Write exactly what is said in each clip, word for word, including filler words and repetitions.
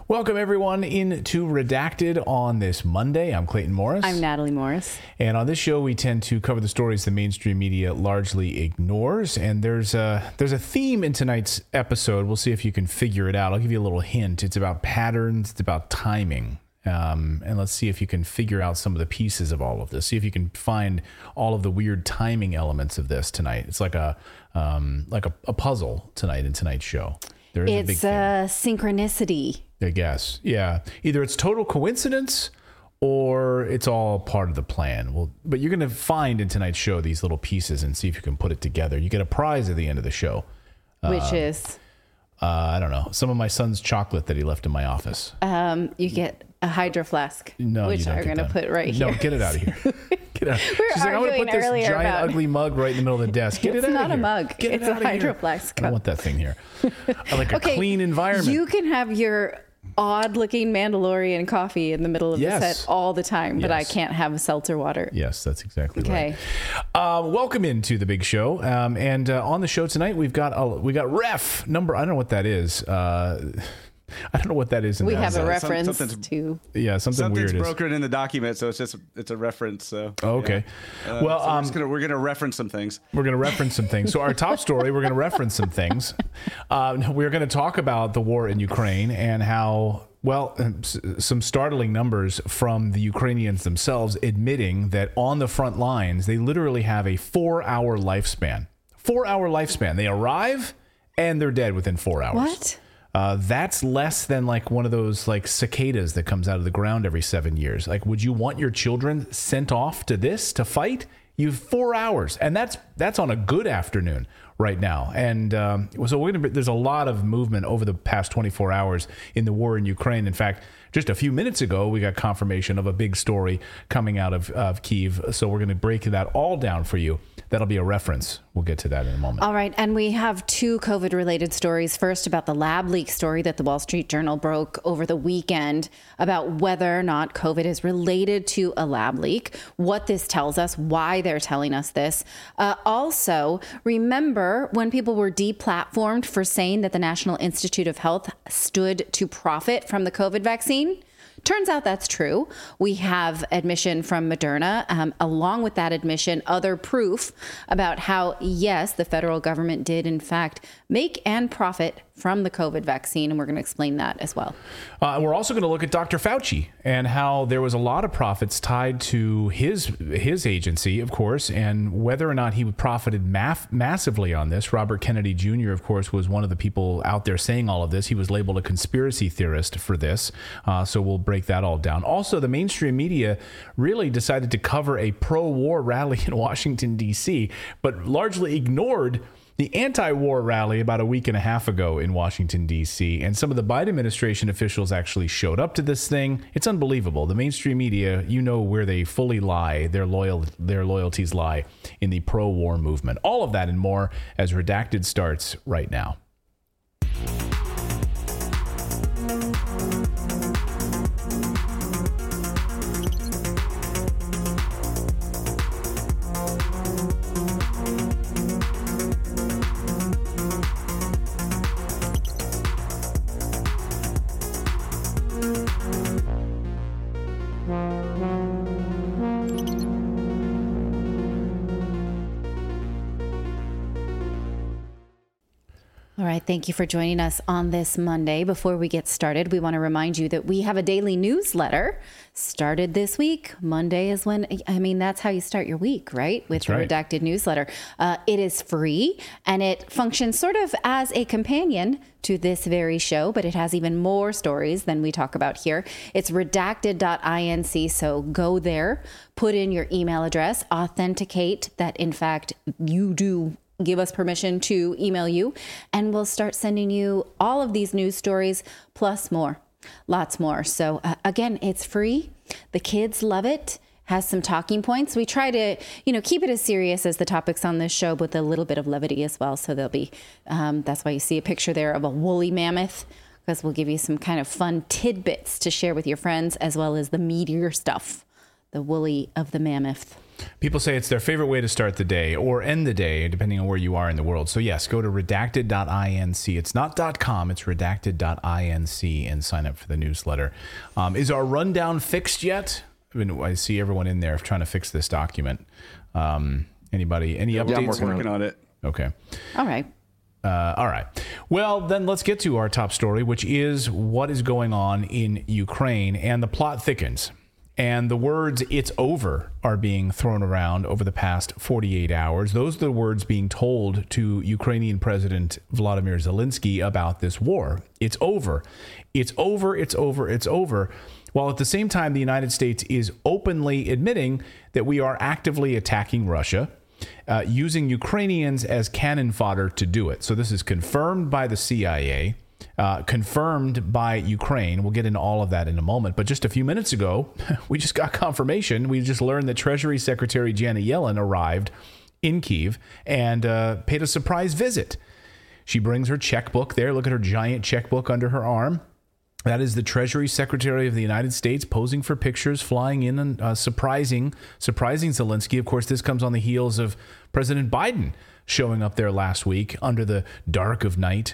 Welcome, everyone, into Redacted on this Monday. I'm Clayton Morris. I'm Natalie Morris. And on this show, we tend to cover the stories the mainstream media largely ignores. And there's a, there's a theme in tonight's episode. We'll see if you can figure it out. I'll give you a little hint. It's about patterns. It's about timing. Um, and let's see if you can figure out some of the pieces of all of this. See if you can find all of the weird timing elements of this tonight. It's like a um, like a, a puzzle tonight in tonight's show. There is it's a big uh, synchronicity. I guess. Yeah. Either it's total coincidence or it's all part of the plan. Well, but you're going to find in tonight's show these little pieces and see if you can put it together. You get a prize at the end of the show. Which uh, is? Uh, I don't know. Some of my son's chocolate that he left in my office. Um, you get a Hydro Flask. No, which you don't I'm get going to that. put right no, here. No, get it out of here. Get it out. We were She's like, I'm going to arguing put this earlier giant about- ugly mug right in the middle of the desk. Get It's it out not of a here. mug. Get It's it a out of Hydro here. Flask I don't cup. want that thing here. I like a Okay, clean environment. You can have your odd-looking Mandalorian coffee in the middle of Yes. the set all the time, but I Yes. can't have seltzer water. Yes, that's exactly Okay. right. Uh, welcome into the big show, um, and uh, on the show tonight we've got a, we got ref number. I don't know what that is. Uh, I don't know what that is. In We that. have a Some- reference something's- to... Yeah, something Something's weird is. brokered in the document, so it's just it's a reference. So Oh, okay. yeah. Uh, well, so we're, um, just gonna, we're gonna reference some things. We're going to reference some things. So our top story, we're going to reference some things. Uh, we're going to talk about the war in Ukraine and how, well, s- some startling numbers from the Ukrainians themselves admitting that on the front lines, they literally have a four-hour lifespan. Four-hour lifespan. They arrive and they're dead within four hours. What? Uh, that's less than like one of those like cicadas that comes out of the ground every seven years. Like, would you want your children sent off to this to fight? You've four hours, and that's that's on a good afternoon right now. And um, so we're gonna. There's a lot of movement over the past twenty-four hours in the war in Ukraine. In fact, just a few minutes ago, we got confirmation of a big story coming out of, of Kyiv. So we're going to break that all down for you. That'll be a reference. We'll get to that in a moment. All right. And we have two COVID-related stories. First, about the lab leak story that the Wall Street Journal broke over the weekend about whether or not COVID is related to a lab leak, what this tells us, why they're telling us this. Uh, also, remember when people were deplatformed for saying that the National Institute of Health stood to profit from the COVID vaccine? Turns out that's true. We have admission from Moderna. Um, along with that admission, other proof about how, yes, the federal government did, in fact, make and profit from the COVID vaccine. And we're going to explain that as well. Uh, and we're also going to look at Doctor Fauci and how there was a lot of profits tied to his his agency, of course, and whether or not he profited math, massively on this. Robert Kennedy Junior, of course, was one of the people out there saying all of this. He was labeled a conspiracy theorist for this. Uh, so we'll break that all down. Also, the mainstream media really decided to cover a pro-war rally in Washington, D C, but largely ignored the anti-war rally about a week and a half ago in Washington, D C, and some of the Biden administration officials actually showed up to this thing. It's unbelievable. The mainstream media, you know where they fully lie, their loyal, their loyalties lie in the pro-war movement. All of that and more as Redacted starts right now. All right. Thank you for joining us on this Monday. Before we get started, we want to remind you that we have a daily newsletter started this week. Monday is when, I mean, that's how you start your week, right? With the right. Redacted newsletter. Uh, it is free and it functions sort of as a companion to this very show, but it has even more stories than we talk about here. It's redacted dot inc. So go there, put in your email address, authenticate that, in fact, you do give us permission to email you, and we'll start sending you all of these news stories plus more, lots more. So uh, again, it's free. The kids love it. Has some talking points. We try to, you know, keep it as serious as the topics on this show, with a little bit of levity as well. So there'll be, um, that's why you see a picture there of a woolly mammoth, because we'll give you some kind of fun tidbits to share with your friends, as well as the meatier stuff, the woolly of the mammoth. People say it's their favorite way to start the day or end the day, depending on where you are in the world. So yes, go to redacted dot inc. It's not .com, it's redacted dot inc and sign up for the newsletter. Um, is our rundown fixed yet? I mean, I see everyone in there trying to fix this document. Um, anybody, any updates? Yeah, I'm working, working on it. Okay. All right. Uh, all right. Well, then let's get to our top story, which is what is going on in Ukraine. And the plot thickens. And the words, it's over, are being thrown around over the past forty-eight hours. Those are the words being told to Ukrainian President Vladimir Zelensky about this war. It's over. It's over. It's over. It's over. While at the same time, the United States is openly admitting that we are actively attacking Russia, uh, using Ukrainians as cannon fodder to do it. So this is confirmed by the C I A. Uh, confirmed by Ukraine. We'll get into all of that in a moment. But just a few minutes ago, we just got confirmation. We just learned that Treasury Secretary Janet Yellen arrived in Kyiv and uh, paid a surprise visit. She brings her checkbook there. Look at her giant checkbook under her arm. That is the Treasury Secretary of the United States posing for pictures, flying in and uh, surprising, surprising Zelensky. Of course, this comes on the heels of President Biden showing up there last week under the dark of night.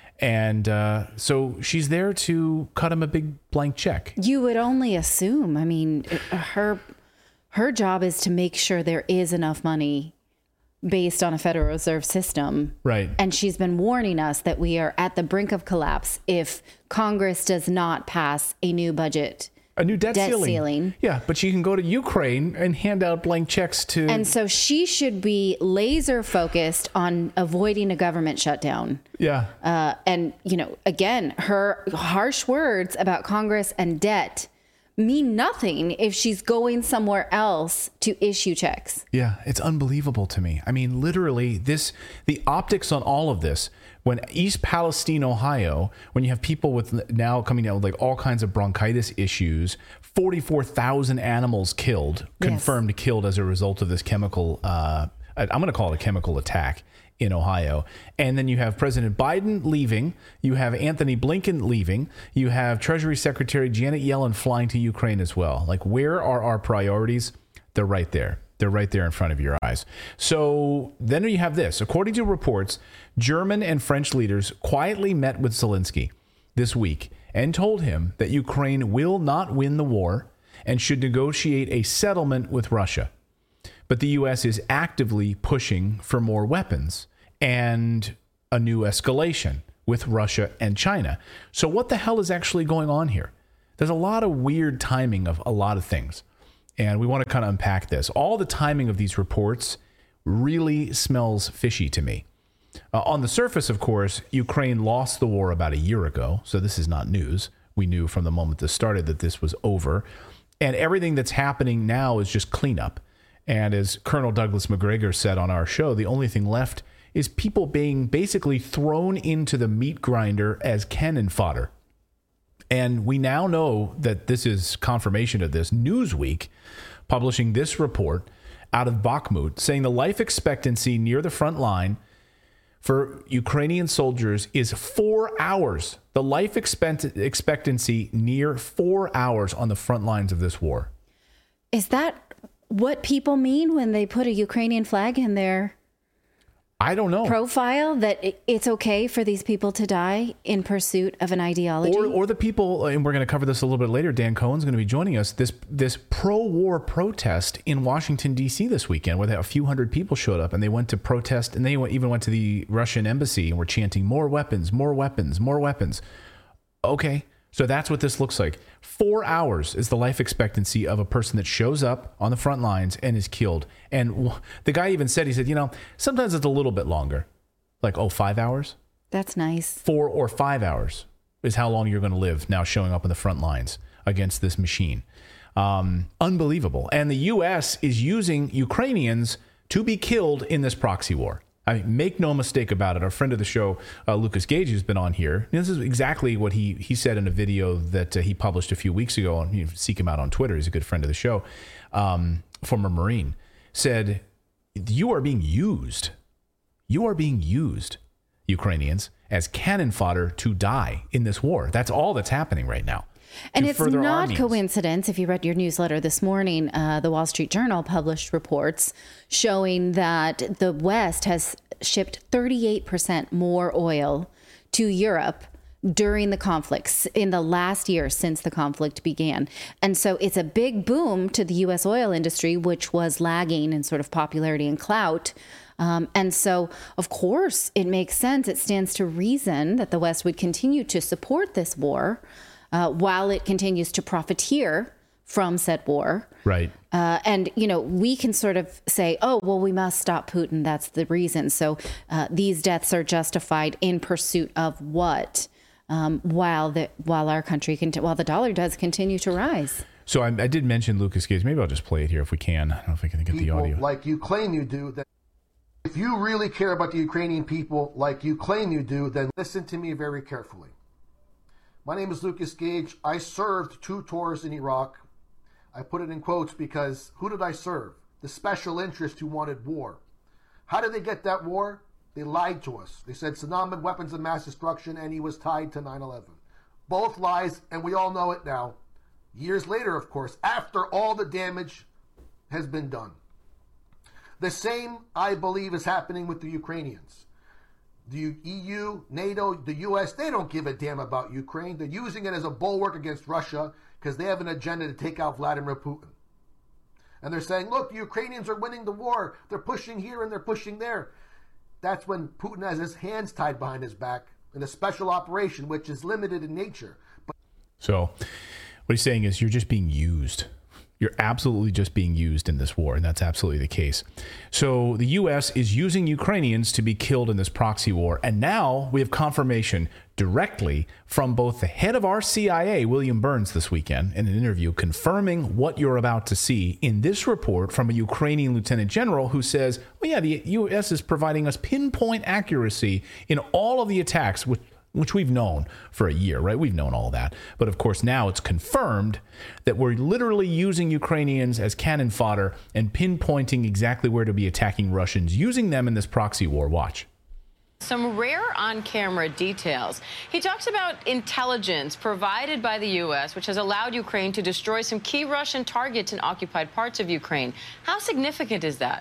And uh, so she's there to cut him a big blank check. You would only assume. I mean, her her job is to make sure there is enough money based on a Federal Reserve system. Right. And she's been warning us that we are at the brink of collapse if Congress does not pass a new budget. A new debt, debt ceiling. ceiling. Yeah, but she can go to Ukraine and hand out blank checks to... And so she should be laser focused on avoiding a government shutdown. Yeah. Uh, and, you know, again, her harsh words about Congress and debt mean nothing if she's going somewhere else to issue checks. Yeah, it's unbelievable to me. I mean, literally, this the optics on all of this, when East Palestine, Ohio, when you have people with now coming down with like all kinds of bronchitis issues, forty-four thousand animals killed, confirmed yes. killed as a result of this chemical, uh, I'm going to call it a chemical attack in Ohio. And then you have President Biden leaving. You have Anthony Blinken leaving. You have Treasury Secretary Janet Yellen flying to Ukraine as well. Like, where are our priorities? They're right there. They're right there in front of your eyes. So then you have this. According to reports, German and French leaders quietly met with Zelensky this week and told him that Ukraine will not win the war and should negotiate a settlement with Russia. But the U S is actively pushing for more weapons and a new escalation with Russia and China. So what the hell is actually going on here? There's a lot of weird timing of a lot of things. And we want to kind of unpack this. All the timing of these reports really smells fishy to me. Uh, on the surface, of course, Ukraine lost the war about a year ago. So this is not news. We knew from the moment this started that this was over. And everything that's happening now is just cleanup. And as Colonel Douglas Macgregor said on our show, the only thing left is people being basically thrown into the meat grinder as cannon fodder. And we now know that this is confirmation of this. Newsweek publishing this report out of Bakhmut saying the life expectancy near the front line for Ukrainian soldiers is four hours. The life expect- expectancy near four hours on the front lines of this war. Is that what people mean when they put a Ukrainian flag in their I don't know. profile, that it's okay for these people to die in pursuit of an ideology? Or, or the people, and we're going to cover this a little bit later, Dan Cohen's going to be joining us, this this pro-war protest in Washington, D C this weekend, where a few hundred people showed up and they went to protest, and they went, even went to the Russian embassy and were chanting, more weapons, more weapons, more weapons. Okay, so that's what this looks like. Four hours is the life expectancy of a person that shows up on the front lines and is killed. And the guy even said, he said, you know, sometimes it's a little bit longer. Like, oh, five hours? That's nice. Four or five hours is how long you're going to live now showing up on the front lines against this machine. Um, unbelievable. And the U S is using Ukrainians to be killed in this proxy war. I mean, make no mistake about it. Our friend of the show, uh, Lucas Gage, who's been on here, this is exactly what he he said in a video that uh, he published a few weeks ago. And you seek him out on Twitter. He's a good friend of the show, um, former Marine. Said, you are being used. You are being used. Ukrainians as cannon fodder to die in this war. That's all that's happening right now. And it's not armies. coincidence. If you read your newsletter this morning, uh, the Wall Street Journal published reports showing that the West has shipped thirty-eight percent more oil to Europe during the conflicts in the last year since the conflict began. And so it's a big boom to the U S oil industry, which was lagging in sort of popularity and clout. Um, and so, of course, it makes sense. It stands to reason that the West would continue to support this war uh, while it continues to profiteer from said war. Right. Uh, and, you know, we can sort of say, oh, well, we must stop Putin. That's the reason. So uh, these deaths are justified in pursuit of what? Um, while the while our country can while the dollar does continue to rise. So I, I did mention Lucas Gage. Maybe I'll just play it here if we can. I don't know if I can get the audio. Like you claim you do, that if you really care about the Ukrainian people like you claim you do, then listen to me very carefully. My name is Lucas Gage. I served two tours in Iraq. I put it in quotes because who did I serve? The special interest who wanted war. How did they get that war? They lied to us. They said Saddam had weapons of mass destruction and he was tied to nine eleven. Both lies, and we all know it now. Years later, of course, after all the damage has been done. The same, I believe, is happening with the Ukrainians. The E U, NATO, the U S, they don't give a damn about Ukraine. They're using it as a bulwark against Russia because they have an agenda to take out Vladimir Putin. And they're saying, look, the Ukrainians are winning the war. They're pushing here and they're pushing there. That's when Putin has his hands tied behind his back in a special operation, which is limited in nature. But- so what he's saying is you're just being used. You're absolutely just being used in this war, and that's absolutely the case. So the U S is using Ukrainians to be killed in this proxy war, and now we have confirmation directly from both the head of our C I A, William Burns, this weekend in an interview confirming what you're about to see in this report from a Ukrainian lieutenant general who says, well, yeah, the U S is providing us pinpoint accuracy in all of the attacks, which which we've known for a year, right? We've known all that. But of course, now it's confirmed that we're literally using Ukrainians as cannon fodder and pinpointing exactly where to be attacking Russians, using them in this proxy war. Watch. Some rare on-camera details. He talks about intelligence provided by the U S, which has allowed Ukraine to destroy some key Russian targets in occupied parts of Ukraine. How significant is that?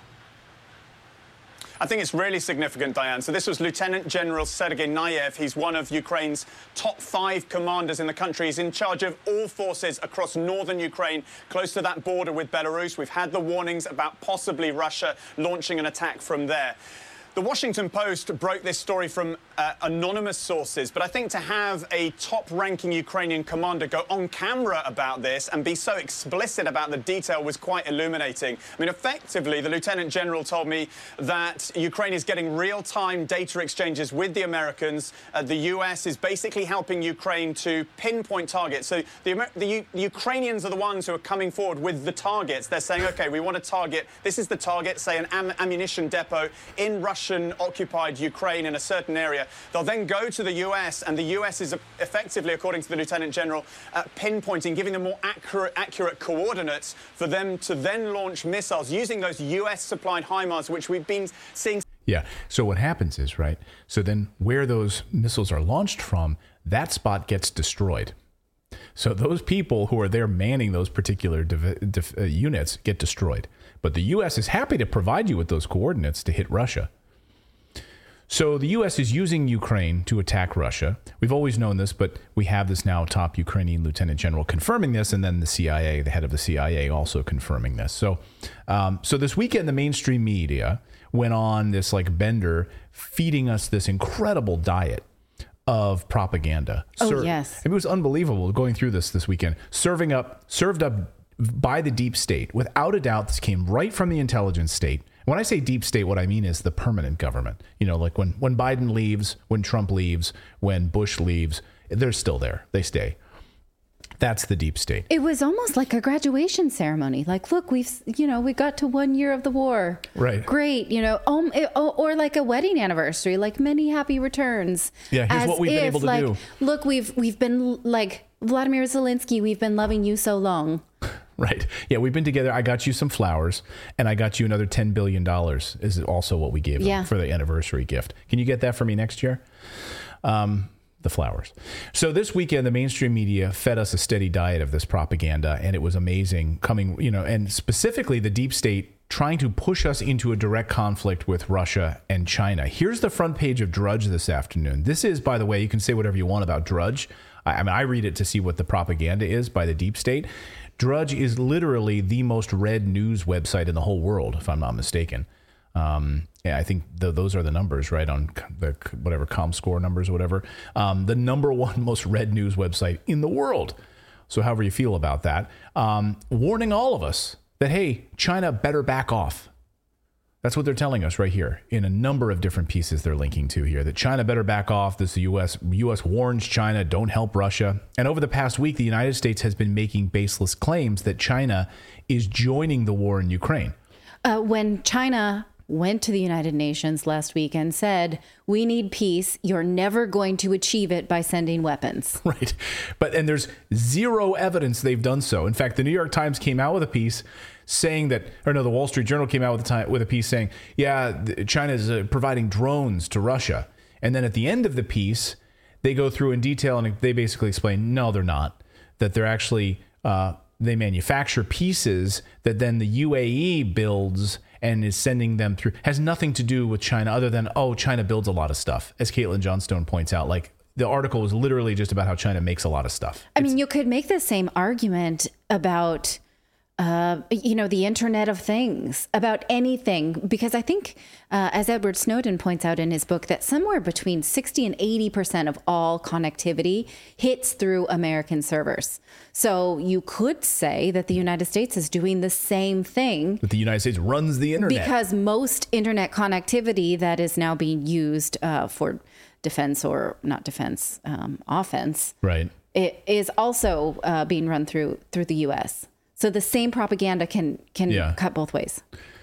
I think it's really significant, Diane. So this was Lieutenant General Sergei Nayev. He's one of Ukraine's top five commanders in the country. He's in charge of all forces across northern Ukraine, close to that border with Belarus. We've had the warnings about possibly Russia launching an attack from there. The Washington Post broke this story from uh, anonymous sources, but I think to have a top-ranking Ukrainian commander go on camera about this and be so explicit about the detail was quite illuminating. I mean, effectively, the Lieutenant General told me that Ukraine is getting real-time data exchanges with the Americans. Uh, the U S is basically helping Ukraine to pinpoint targets. So the, Amer the, U the Ukrainians are the ones who are coming forward with the targets. They're saying, OK, we want to target, this is the target, say, an am ammunition depot in Russia. Occupied Ukraine in a certain area. They'll then go to the U S, and the U S is effectively, according to the Lieutenant General, uh, pinpointing, giving them more accurate, accurate coordinates for them to then launch missiles using those U S-supplied HIMARS, which we've been seeing. Yeah. So what happens is, right, so then where those missiles are launched from, that spot gets destroyed. So those people who are there manning those particular div div uh, units get destroyed. But the U S is happy to provide you with those coordinates to hit Russia. So the U S is using Ukraine to attack Russia. We've always known this, but we have this now top Ukrainian lieutenant general confirming this, and then the C I A, the head of the C I A, also confirming this. So, um, so this weekend, the mainstream media went on this like bender, feeding us this incredible diet of propaganda. Oh, Ser yes. It was unbelievable going through this this weekend, serving up, served up by the deep state. Without a doubt, this came right from the intelligence state. When I say deep state, what I mean is the permanent government. You know, like when, when Biden leaves, when Trump leaves, when Bush leaves, they're still there. They stay. That's the deep state. It was almost like a graduation ceremony. Like, look, we've, you know, we got to one year of the war. Right. Great. You know, um, it, or like a wedding anniversary, like many happy returns. Yeah, here's As what we've if, been able to like, do. Look, we've we've been like Vladimir Zelensky. We've been loving you so long. Right. Yeah, we've been together. I got you some flowers, and I got you another ten billion dollars is also what we gave them Yeah. for the anniversary gift. Can you get that for me next year? Um, the flowers. So this weekend, the mainstream media fed us a steady diet of this propaganda, and it was amazing coming, you know, and specifically the deep state trying to push us into a direct conflict with Russia and China. Here's the front page of Drudge this afternoon. This is, by the way, you can say whatever you want about Drudge. I, I mean, I read it to see what the propaganda is by the deep state. Drudge is literally the most read news website in the whole world, if I'm not mistaken. Um, yeah, I think the, those are the numbers, right, on the whatever ComScore numbers or whatever. Um, the number one most read news website in the world. So however you feel about that, um, warning all of us that, hey, China better back off. That's what they're telling us right here in a number of different pieces they're linking to here, that China better back off. This is the U S. U S warns China, don't help Russia. And over the past week, the United States has been making baseless claims that China is joining the war in Ukraine. Uh, when China went to the United Nations last week and said, we need peace, you're never going to achieve it by sending weapons. Right. But and there's zero evidence they've done so. In fact, the New York Times came out with a piece saying that, or no, the Wall Street Journal came out with a, time, with a piece saying, yeah, China is uh, providing drones to Russia. And then at the end of the piece, they go through in detail and they basically explain, no, they're not, that they're actually, uh, they manufacture pieces that then the U A E builds and is sending them through. Has nothing to do with China other than, oh, China builds a lot of stuff. As Caitlin Johnstone points out, like the article was literally just about how China makes a lot of stuff. I mean, you could make the same argument about, uh, you know, the Internet of Things, about anything, because I think, uh, as Edward Snowden points out in his book, that somewhere between sixty and eighty percent of all connectivity hits through American servers. So you could say that the United States is doing the same thing. That the United States runs the internet. Because most internet connectivity that is now being used uh, for defense or not defense, um, offense, right, it is also uh, being run through through the U S. So the same propaganda can can Yeah. cut both ways.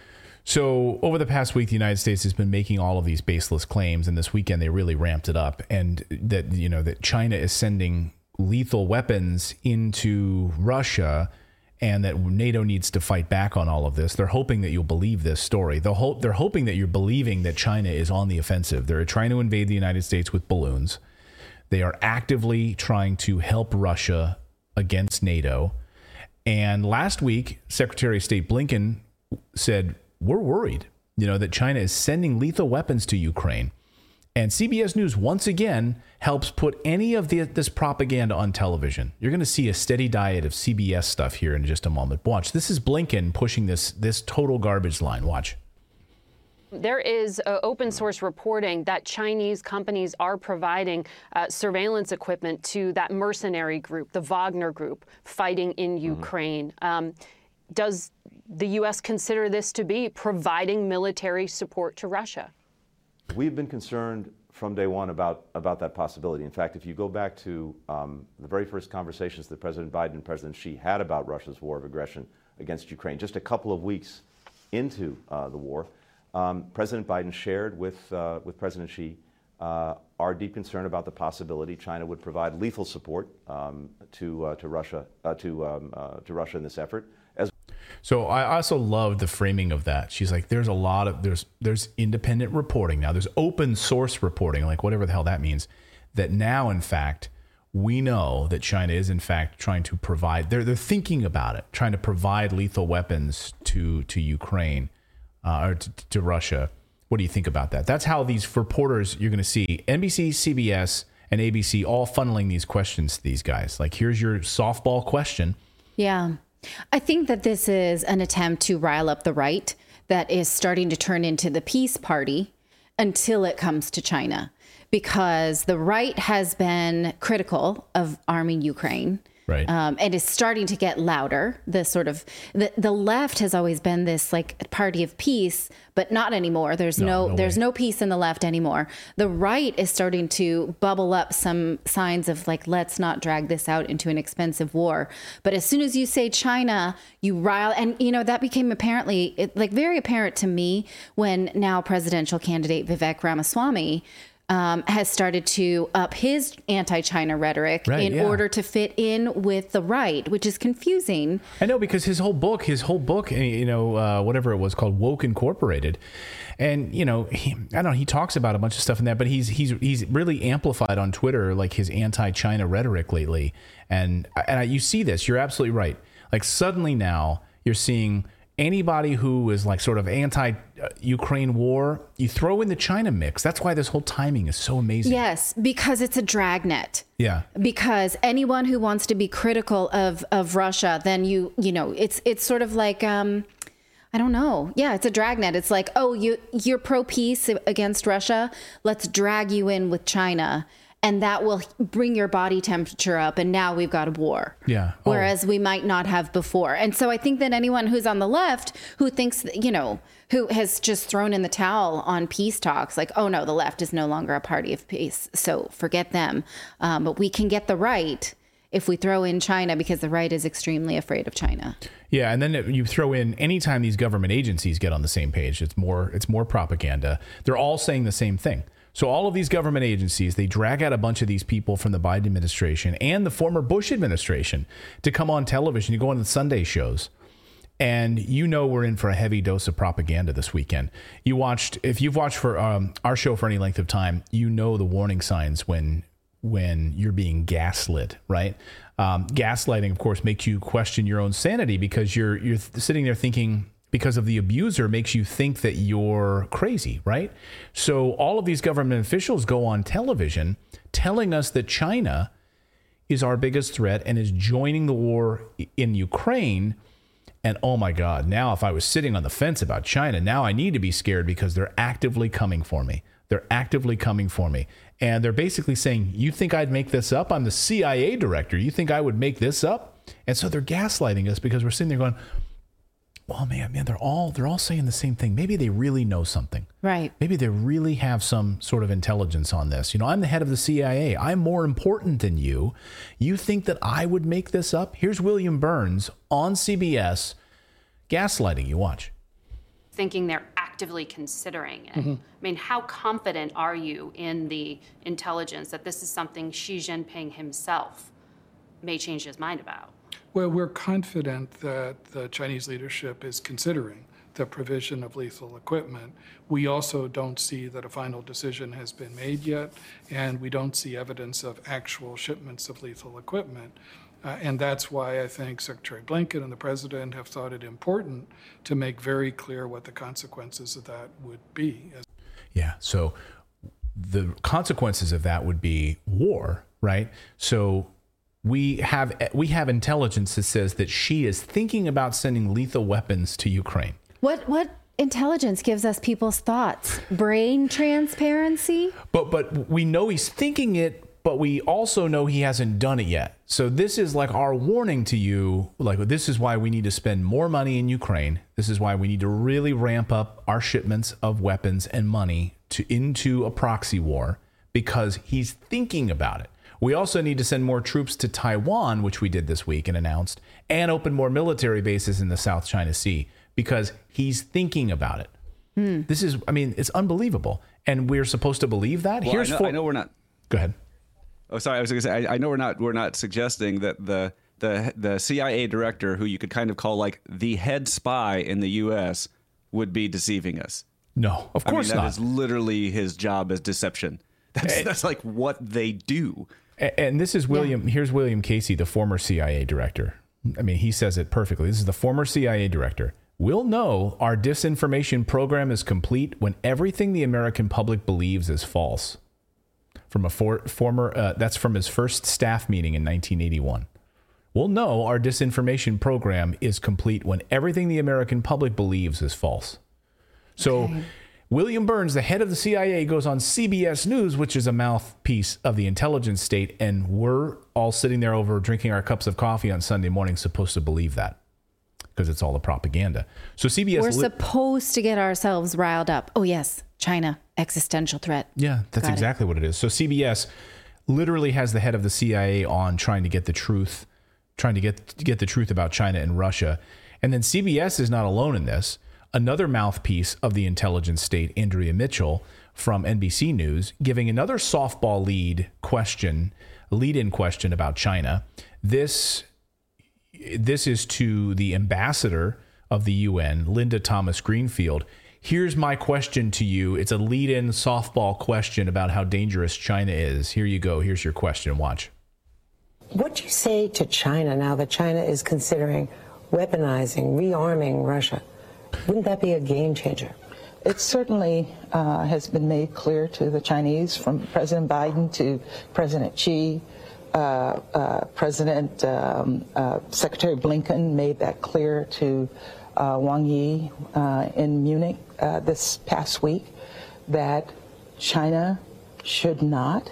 So over the past week, the United States has been making all of these baseless claims, and this weekend they really ramped it up. And that, you know, that China is sending lethal weapons into Russia, and that NATO needs to fight back on all of this. They're hoping that you'll believe this story. They'll hope, they're hoping that you're believing that China is on the offensive. They're trying to invade the United States with balloons. They are actively trying to help Russia against NATO. And last week, Secretary of State Blinken said, we're worried, you know, that China is sending lethal weapons to Ukraine. And C B S News, once again, helps put any of the, this propaganda on television. You're going to see a steady diet of C B S stuff here in just a moment. Watch. This is Blinken pushing this, this total garbage line. Watch. There is uh, open source reporting that Chinese companies are providing uh, surveillance equipment to that mercenary group, the Wagner group, fighting in mm-hmm. Ukraine. Um, does the U S consider this to be providing military support to Russia? We've been concerned from day one about, about that possibility. In fact, if you go back to um, the very first conversations that President Biden and President Xi had about Russia's war of aggression against Ukraine, just a couple of weeks into uh, the war, um, President Biden shared with, uh, with President Xi uh, our deep concern about the possibility China would provide lethal support um, to, uh, to, Russia, uh, to, um, uh, to Russia in this effort. As So I also love the framing of that. She's like, there's a lot of, there's there's independent reporting now. There's open source reporting, like whatever the hell that means, that now, in fact, we know that China is, in fact, trying to provide, they're, they're thinking about it, trying to provide lethal weapons to, to Ukraine uh, or to, to Russia. What do you think about that? That's how these reporters, you're going to see N B C, C B S, and A B C all funneling these questions to these guys. Like, here's your softball question. Yeah. I think that this is an attempt to rile up the right that is starting to turn into the peace party until it comes to China, because the right has been critical of arming Ukraine. Right. Um, and is starting to get louder. The sort of the, the left has always been this like party of peace, but not anymore. There's no, No, no there's way. no peace in the left anymore. The right is starting to bubble up some signs of like, let's not drag this out into an expensive war. But as soon as you say China, you rile, and you know that became apparently it, like very apparent to me when now presidential candidate Vivek Ramaswamy um, has started to up his anti-China rhetoric Right, in yeah. order to fit in with the right, which is confusing. I know, because his whole book, his whole book, you know, uh, whatever it was called, Woke Incorporated. And, you know, he, I don't know, he talks about a bunch of stuff in that, but he's he's he's really amplified on Twitter, like his anti-China rhetoric lately. And, and I, you see this, you're absolutely right. Like suddenly now you're seeing anybody who is like sort of anti-Ukraine war, you throw in the China mix. That's why this whole timing is so amazing. Yes, because it's a dragnet. Yeah. Because anyone who wants to be critical of, of Russia, then you, you know, it's it's sort of like, um, I don't know. Yeah, it's a dragnet. It's like, oh, you, you're pro-peace against Russia. Let's drag you in with China. And that will bring your body temperature up. And now we've got a war. Yeah. Oh. Whereas we might not have before. And so I think that anyone who's on the left who thinks, you know, who has just thrown in the towel on peace talks, like, oh, no, the left is no longer a party of peace. So forget them. Um, but we can get the right if we throw in China, because the right is extremely afraid of China. Yeah, and then you throw in anytime these government agencies get on the same page, it's more it's more propaganda. They're all saying the same thing. So all of these government agencies, they drag out a bunch of these people from the Biden administration and the former Bush administration to come on television. You go on the Sunday shows, and you know we're in for a heavy dose of propaganda this weekend. You watched, if you've watched for um, our show for any length of time, you know the warning signs when when you're being gaslit, right? Um, gaslighting, of course, makes you question your own sanity, because you're you're sitting there thinking, because of the abuser, makes you think that you're crazy, right? So all of these government officials go on television telling us that China is our biggest threat and is joining the war in Ukraine. And oh my God, now if I was sitting on the fence about China, now I need to be scared because they're actively coming for me. They're actively coming for me. And they're basically saying, you think I'd make this up? I'm the C I A director. You think I would make this up? And so they're gaslighting us, because we're sitting there going, well, man, man, they're all they're all saying the same thing. Maybe they really know something. Right. Maybe they really have some sort of intelligence on this. You know, I'm the head of the C I A. I'm more important than you. You think that I would make this up? Here's William Burns on C B S gaslighting you. Watch. Thinking they're actively considering it. Mm-hmm. I mean, how confident are you in the intelligence that this is something Xi Jinping himself may change his mind about? Well, we're confident that the Chinese leadership is considering the provision of lethal equipment. We also don't see that a final decision has been made yet, and we don't see evidence of actual shipments of lethal equipment. Uh, and that's why I think Secretary Blinken and the president have thought it important to make very clear what the consequences of that would be. Yeah, so the consequences of that would be war, right? So we have we have intelligence that says that she is thinking about sending lethal weapons to Ukraine. What what intelligence gives us people's thoughts? Brain transparency? But but we know he's thinking it, but we also know he hasn't done it yet. So this is like our warning to you. Like, this is why we need to spend more money in Ukraine. This is why we need to really ramp up our shipments of weapons and money to into a proxy war, because he's thinking about it. We also need to send more troops to Taiwan, which we did this week and announced, and open more military bases in the South China Sea, because he's thinking about it. Hmm. This is, I mean, it's unbelievable. And we're supposed to believe that? Well, Here's I know, for- I know we're not. Go ahead. Oh, sorry. I was going to say, I, I know we're not we're not suggesting that the the the C I A director, who you could kind of call like the head spy in the U S, would be deceiving us. No, of course I mean, that not. is literally his job, as deception. That's And- that's like what they do. And, and this is William. Yeah. Here's William Casey, the former C I A director. I mean, he says it perfectly. This is the former C I A director. We'll know our disinformation program is complete when everything the American public believes is false. From a for, former, uh, that's from his first staff meeting in nineteen eighty-one. We'll know our disinformation program is complete when everything the American public believes is false. So okay. William Burns, the head of the C I A, goes on C B S News, which is a mouthpiece of the intelligence state, and we're all sitting there over drinking our cups of coffee on Sunday morning supposed to believe that, because it's all the propaganda. So C B S... We're li- supposed to get ourselves riled up. Oh, yes, China, existential threat. Yeah, that's Got exactly it. what it is. So C B S literally has the head of the C I A on trying to get the truth, trying to get, to get the truth about China and Russia. And then C B S is not alone in this. Another mouthpiece of the intelligence state, Andrea Mitchell, from N B C News, giving another softball lead question, lead-in question about China. This this is to the ambassador of the U N, Linda Thomas Greenfield. Here's my question to you. It's a lead-in softball question about how dangerous China is. Here you go. Here's your question. Watch. What do you say to China now that China is considering weaponizing, rearming Russia? Wouldn't that be a game changer? It certainly uh, has been made clear to the Chinese, from President Biden to President Xi. Uh, uh, President um, uh, Secretary Blinken made that clear to uh, Wang Yi uh, in Munich uh, this past week, that China should not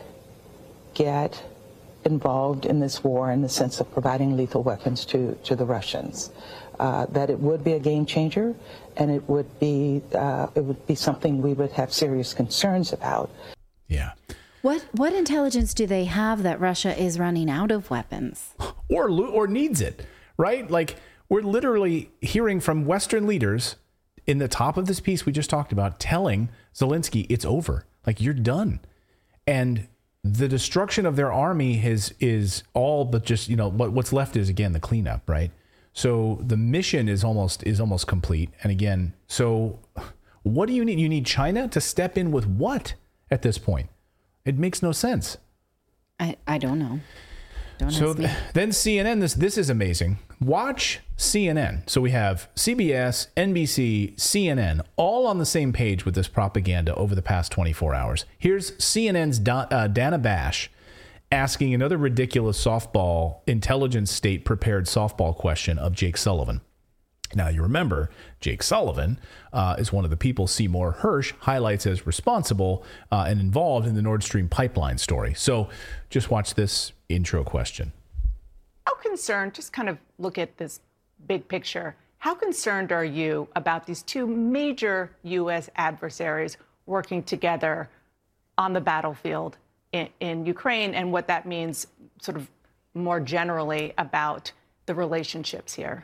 get involved in this war in the sense of providing lethal weapons to, to the Russians. Uh, that it would be a game changer, and it would be uh, it would be something we would have serious concerns about. Yeah. What what intelligence do they have that Russia is running out of weapons, or or needs it? Right? Like, we're literally hearing from Western leaders in the top of this piece we just talked about, telling Zelensky it's over, like, you're done, and the destruction of their army is is all but just, you know, what what's left is again the cleanup, right? So the mission is almost is almost complete. And again, so what do you need? You need China to step in with what at this point? It makes no sense. I, I don't know. Don't so ask me. th- then C N N, this this is amazing. Watch C N N. So we have C B S, N B C, C N N, all on the same page with this propaganda over the past twenty-four hours. Here's C N N's da- uh, Dana Bash asking another ridiculous softball, intelligence state prepared softball question of Jake Sullivan. Now, you remember, Jake Sullivan uh, is one of the people Seymour Hersh highlights as responsible uh, and involved in the Nord Stream pipeline story. So just watch this intro question. How concerned, just kind of look at this big picture, how concerned are you about these two major U S adversaries working together on the battlefield in, in Ukraine, and what that means sort of more generally about the relationships here?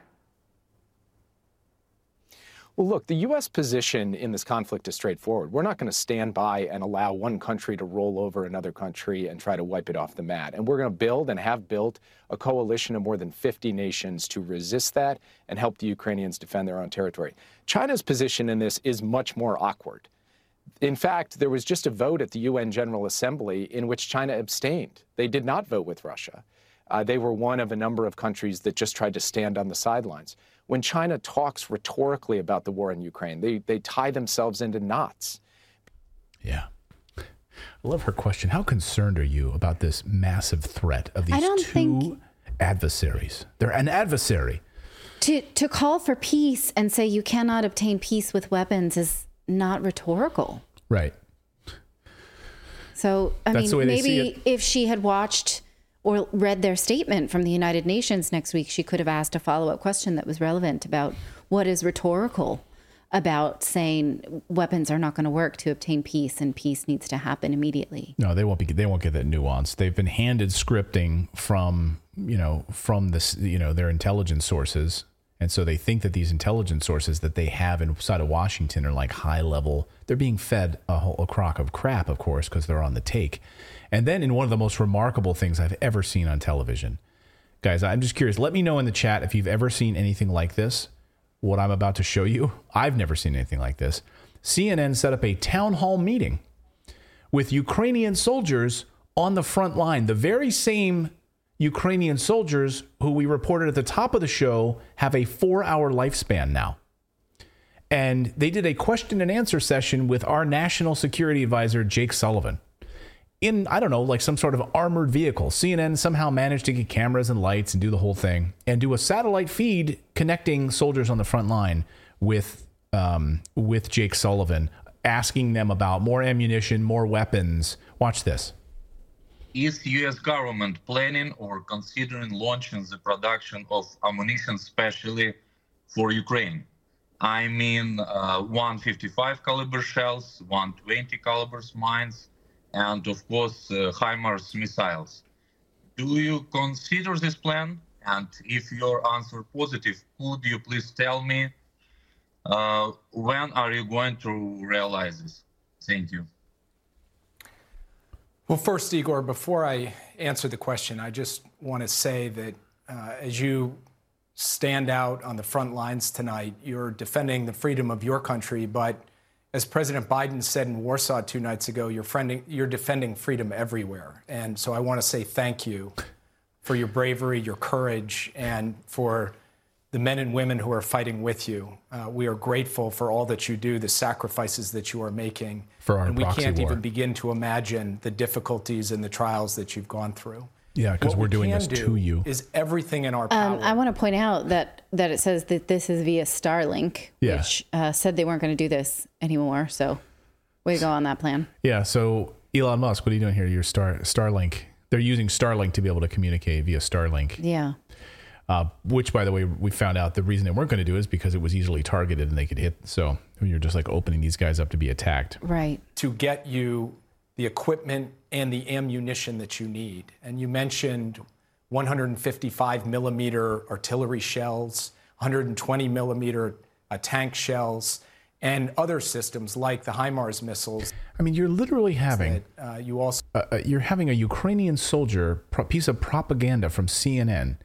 Well, look, the U S position in this conflict is straightforward. We're not going to stand by and allow one country to roll over another country and try to wipe it off the mat. And we're going to build and have built a coalition of more than fifty nations to resist that and help the Ukrainians defend their own territory. China's position in this is much more awkward. In fact, there was just a vote at the U N General Assembly in which China abstained. They did not vote with Russia. Uh, they were one of a number of countries that just tried to stand on the sidelines. When China talks rhetorically about the war in Ukraine, they, they tie themselves into knots. Yeah. I love her question. How concerned are you about this massive threat of these I don't two think... adversaries? They're an adversary. To to call for peace and say you cannot obtain peace with weapons is not rhetorical. Right. So, I That's the way mean, they see maybe it. if she had watched or read their statement from the United Nations next week, she could have asked a follow-up question that was relevant about what is rhetorical about saying weapons are not going to work to obtain peace, and peace needs to happen immediately. No, they won't be. They won't get that nuance. They've been handed scripting from, you know, from this, you know, their intelligence sources, and so they think that these intelligence sources that they have inside of Washington are like high level. They're being fed a whole a crock of crap, of course, because they're on the take. And then in one of the most remarkable things I've ever seen on television, guys, I'm just curious. Let me know in the chat if you've ever seen anything like this. What I'm about to show you, I've never seen anything like this. C N N set up a town hall meeting with Ukrainian soldiers on the front line. The very same Ukrainian soldiers who we reported at the top of the show have a four-hour lifespan now. And they did a question and answer session with our national security advisor, Jake Sullivan, in, I don't know, like some sort of armored vehicle. C N N somehow managed to get cameras and lights and do the whole thing and do a satellite feed connecting soldiers on the front line with um, with Jake Sullivan, asking them about more ammunition, more weapons. Watch this. Is U S government planning or considering launching the production of ammunition especially for Ukraine? I mean, uh, one fifty-five caliber shells, one twenty calibers mines, and of course, uh, HIMARS missiles. Do you consider this plan? And if your answer positive, could you please tell me uh, when are you going to realize this? Thank you. Well, first, Igor, before I answer the question, I just want to say that uh, as you stand out on the front lines tonight, you're defending the freedom of your country, but as President Biden said in Warsaw two nights ago, you're, friending, you're defending freedom everywhere. And so I want to say thank you for your bravery, your courage, and for the men and women who are fighting with you. Uh, we are grateful for all that you do, the sacrifices that you are making. For our and we proxy can't war. even begin to imagine the difficulties and the trials that you've gone through. Yeah, because What we're we doing can this do to you. Is everything in our power. Um, I want to point out that that it says that this is via Starlink, Yeah. which uh, said they weren't going to do this anymore. So way to go on that plan. Yeah, so Elon Musk, what are you doing here? Your Star Starlink. They're using Starlink to be able to communicate via Starlink. Yeah. Uh, which, by the way, we found out the reason they weren't going to do it is because it was easily targeted and they could hit. So you're just like opening these guys up to be attacked. Right. To get you the equipment and the ammunition that you need. And you mentioned one fifty-five millimeter artillery shells, one twenty millimeter uh, tank shells, and other systems like the HIMARS missiles. I mean, you're literally having that, uh, you also uh, uh, you're having a Ukrainian soldier pro- piece of propaganda from C N N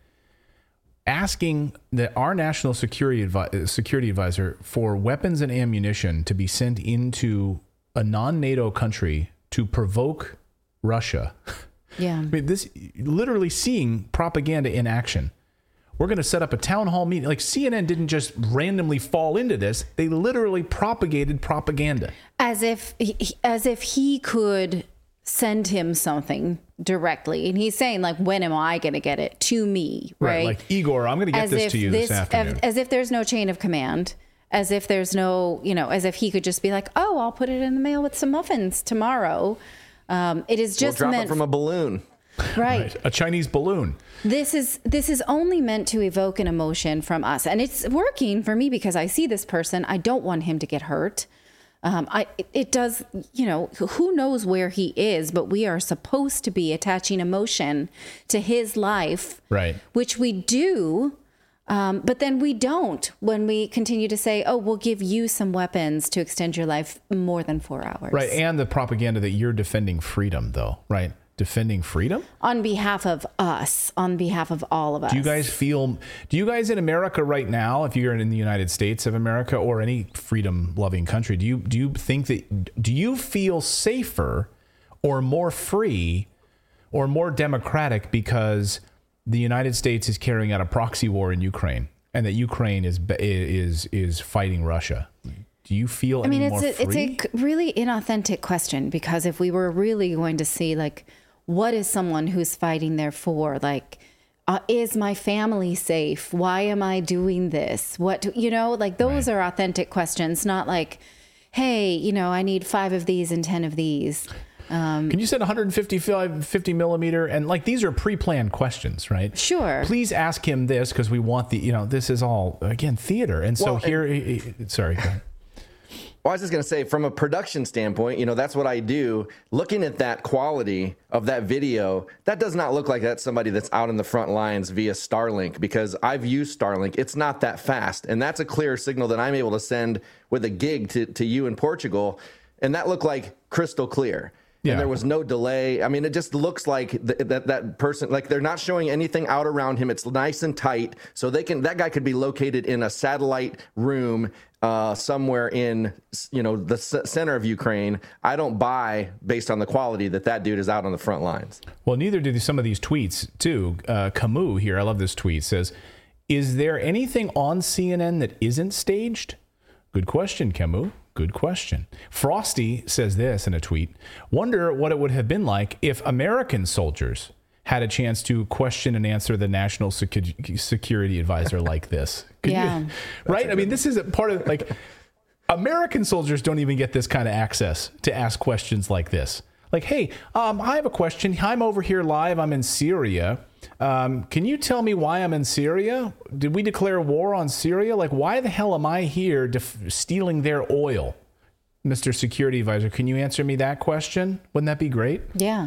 asking that our national security advi- security advisor for weapons and ammunition to be sent into a non-NATO country to provoke Russia. Yeah. I mean, this literally seeing propaganda in action. We're going to set up a town hall meeting. Like C N N didn't just randomly fall into this. They literally propagated propaganda. As if he- as if he could send him something directly. And he's saying, like, when am I going to get it to me? Right. Like, Igor, I'm going to get As this if to you this, afternoon. As if there's no chain of command. As if there's no, you know, as if he could just be like, oh, I'll put it in the mail with some muffins tomorrow. Um, it is just we'll drop meant it from a balloon. Right. A Chinese balloon. This is this is only meant to evoke an emotion from us, and it's working for me because I see this person. I don't want him to get hurt. Um, I it, it does, you know, who knows where he is, but we are supposed to be attaching emotion to his life, right? Which we do, um, but then we don't when we continue to say, "Oh, we'll give you some weapons to extend your life more than four hours." Right, and the propaganda that you're defending freedom, though, right? Defending freedom? On behalf of us, on behalf of all of us. Do you guys feel, do you guys in America right now, if you're in the United States of America or any freedom loving country, do you, do you think that, do you feel safer or more free or more democratic because the United States is carrying out a proxy war in Ukraine and that Ukraine is, is, is fighting Russia? Do you feel I mean, any it's more a, free? it's a really inauthentic question because if we were really going to see, like, what is someone who's fighting there for? Like, uh, is my family safe? Why am I doing this? What do, you know, like those right. are authentic questions, not like, hey, you know, I need five of these and ten of these. Um, Can you send one fifty-five, fifty millimeter? And like, these are pre-planned questions, right? Sure. Please ask him this because we want the, you know, this is all, again, theater. And so well, here, and, sorry, go ahead. Well, I was just going to say, from a production standpoint, you know, that's what I do. Looking at that quality of that video, that does not look like that's somebody that's out in the front lines via Starlink, because I've used Starlink. It's not that fast. And that's a clear signal that I'm able to send with a gig to, to you in Portugal. And that looked like crystal clear. Yeah. And there was no delay. I mean, it just looks like th- that that person, like they're not showing anything out around him. It's nice and tight. So they can, that guy could be located in a satellite room uh, somewhere in, you know, the c- center of Ukraine. I don't buy, based on the quality, that that dude is out on the front lines. Well, neither do some of these tweets too. Uh, Camus here, I love this tweet, says, is there anything on C N N that isn't staged? Good question, Camus. Good question. Frosty says this in a tweet. Wonder what it would have been like if American soldiers had a chance to question and answer the national secu- security advisor like this. Could yeah. You, right? I mean, this is a part of, like, American soldiers don't even get this kind of access to ask questions like this. Like, hey, um, I have a question. I'm over here live. I'm in Syria. Um, can you tell me why I'm in Syria? Did we declare war on Syria? Like, why the hell am I here def- stealing their oil? Mister Security Advisor, can you answer me that question? Wouldn't that be great? Yeah.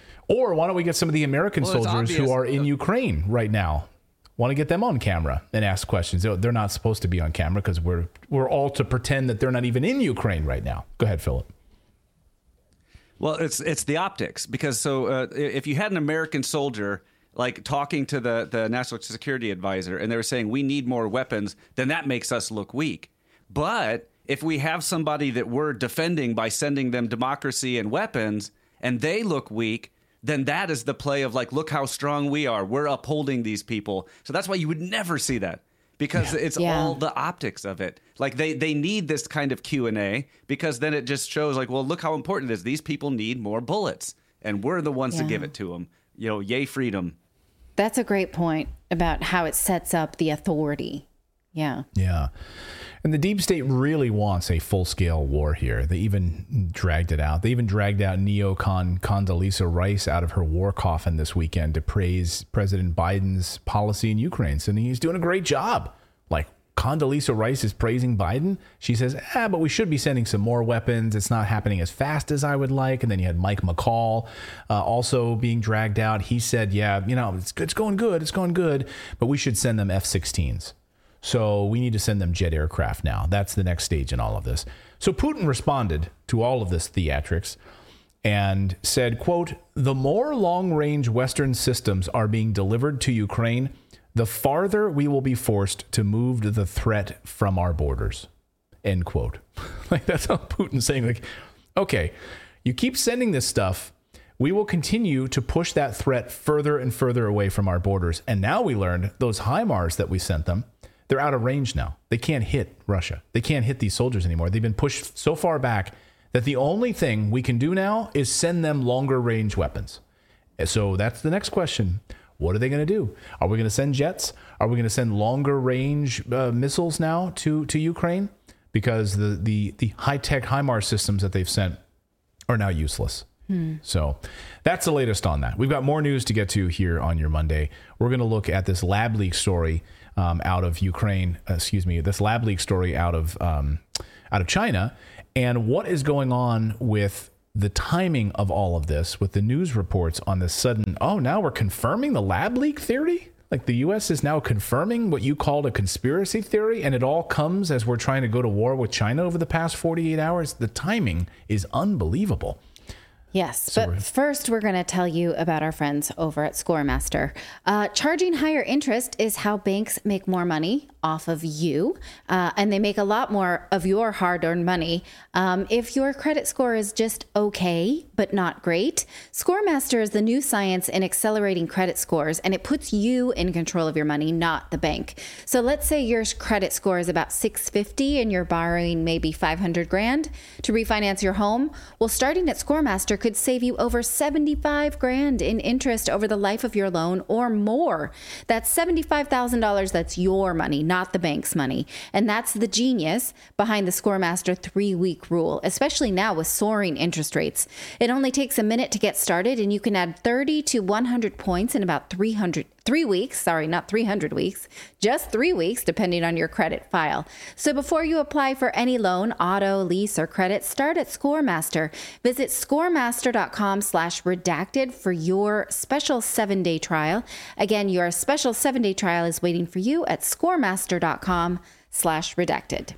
Or why don't we get some of the American Well, soldiers who are in Ukraine right now? Want to get them on camera and ask questions. They're not supposed to be on camera because we're we're all to pretend that they're not even in Ukraine right now. Go ahead, Philip. Well, it's it's the optics, because so uh, if you had an American soldier like talking to the, the national security advisor and they were saying we need more weapons, then that makes us look weak. But if we have somebody that we're defending by sending them democracy and weapons and they look weak, then that is the play of like, look how strong we are. We're upholding these people. So that's why you would never see that. Because yeah. it's yeah. all the optics of it. Like they, they need this kind of Q and A, because then it just shows like, well, look how important it is. These people need more bullets, and we're the ones yeah. to give it to them. You know, yay freedom. That's a great point about how it sets up the authority. Yeah. Yeah. And the deep state really wants a full-scale war here. They even dragged it out. They even dragged out neocon Condoleezza Rice out of her war coffin this weekend to praise President Biden's policy in Ukraine, saying he's doing a great job. Like, Condoleezza Rice is praising Biden. She says, ah, but we should be sending some more weapons. It's not happening as fast as I would like. And then you had Mike McCall uh, also being dragged out. He said, yeah, you know, it's, it's going good. It's going good. But we should send them F sixteens. So we need to send them jet aircraft now. That's the next stage in all of this. So Putin responded to all of this theatrics and said, quote, the more long-range Western systems are being delivered to Ukraine, the farther we will be forced to move the threat from our borders, end quote. Like, that's how Putin's saying, like, okay, you keep sending this stuff. We will continue to push that threat further and further away from our borders. And now we learned those HIMARS that we sent them, they're out of range now. They can't hit Russia. They can't hit these soldiers anymore. They've been pushed so far back that the only thing we can do now is send them longer range weapons. And so that's the next question. What are they going to do? Are we going to send jets? Are we going to send longer range uh, missiles now to, to Ukraine? Because the, the, the high-tech HIMARS systems that they've sent are now useless. Hmm. So that's the latest on that. We've got more news to get to here on your Monday. We're going to look at this lab leak story um, out of Ukraine. Uh, excuse me, this lab leak story out of um, out of China, and what is going on with the timing of all of this, with the news reports on this sudden. Oh, now we're confirming the lab leak theory. Like the U S is now confirming what you called a conspiracy theory, and it all comes as we're trying to go to war with China over the past forty-eight hours. The timing is unbelievable. Yes, so but first we're going to tell you about our friends over at Scoremaster. Uh, charging higher interest is how banks make more money off of you, uh, and they make a lot more of your hard-earned money. Um, if your credit score is just okay, but not great, Scoremaster is the new science in accelerating credit scores, and it puts you in control of your money, not the bank. So let's say your credit score is about six fifty and you're borrowing maybe five hundred grand to refinance your home. Well, starting at Scoremaster could save you over seventy-five grand in interest over the life of your loan or more. That's seventy-five thousand dollars. That's your money, not the bank's money. And that's the genius behind the Scoremaster three-week rule, especially now with soaring interest rates. It only takes a minute to get started, and you can add thirty to one hundred points in about three hundred Three weeks, sorry, not three hundred weeks, just three weeks, depending on your credit file. So before you apply for any loan, auto, lease, or credit, start at Scoremaster. Visit scoremaster.com slash redacted for your special seven-day trial. Again, your special seven-day trial is waiting for you at scoremaster.com slash redacted.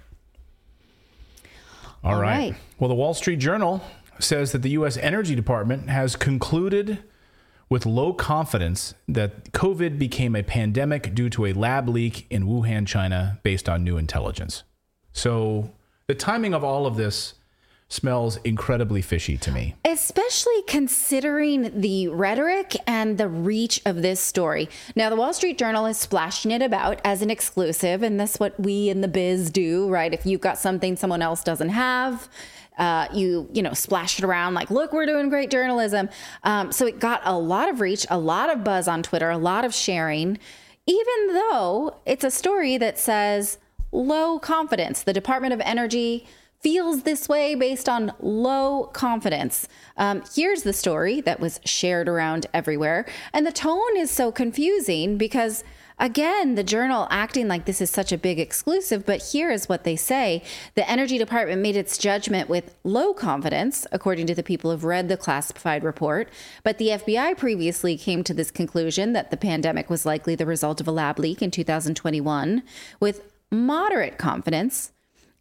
All, All right. right. Well, the Wall Street Journal says that the U S Energy Department has concluded with low confidence that COVID became a pandemic due to a lab leak in Wuhan, China, based on new intelligence. So the timing of all of this smells incredibly fishy to me. Especially considering the rhetoric and the reach of this story. Now, the Wall Street Journal is splashing it about as an exclusive, and that's what we in the biz do, right? If you've got something someone else doesn't have, Uh, you, you know, splash it around like, look, we're doing great journalism. Um, so it got a lot of reach, a lot of buzz on Twitter, a lot of sharing, even though it's a story that says low confidence. The Department of Energy feels this way based on low confidence. Um, here's the story that was shared around everywhere. And the tone is so confusing because, again, the Journal acting like this is such a big exclusive, but here is what they say. The Energy Department made its judgment with low confidence, according to the people who've read the classified report. But the F B I previously came to this conclusion that the pandemic was likely the result of a lab leak in two thousand twenty-one, with moderate confidence.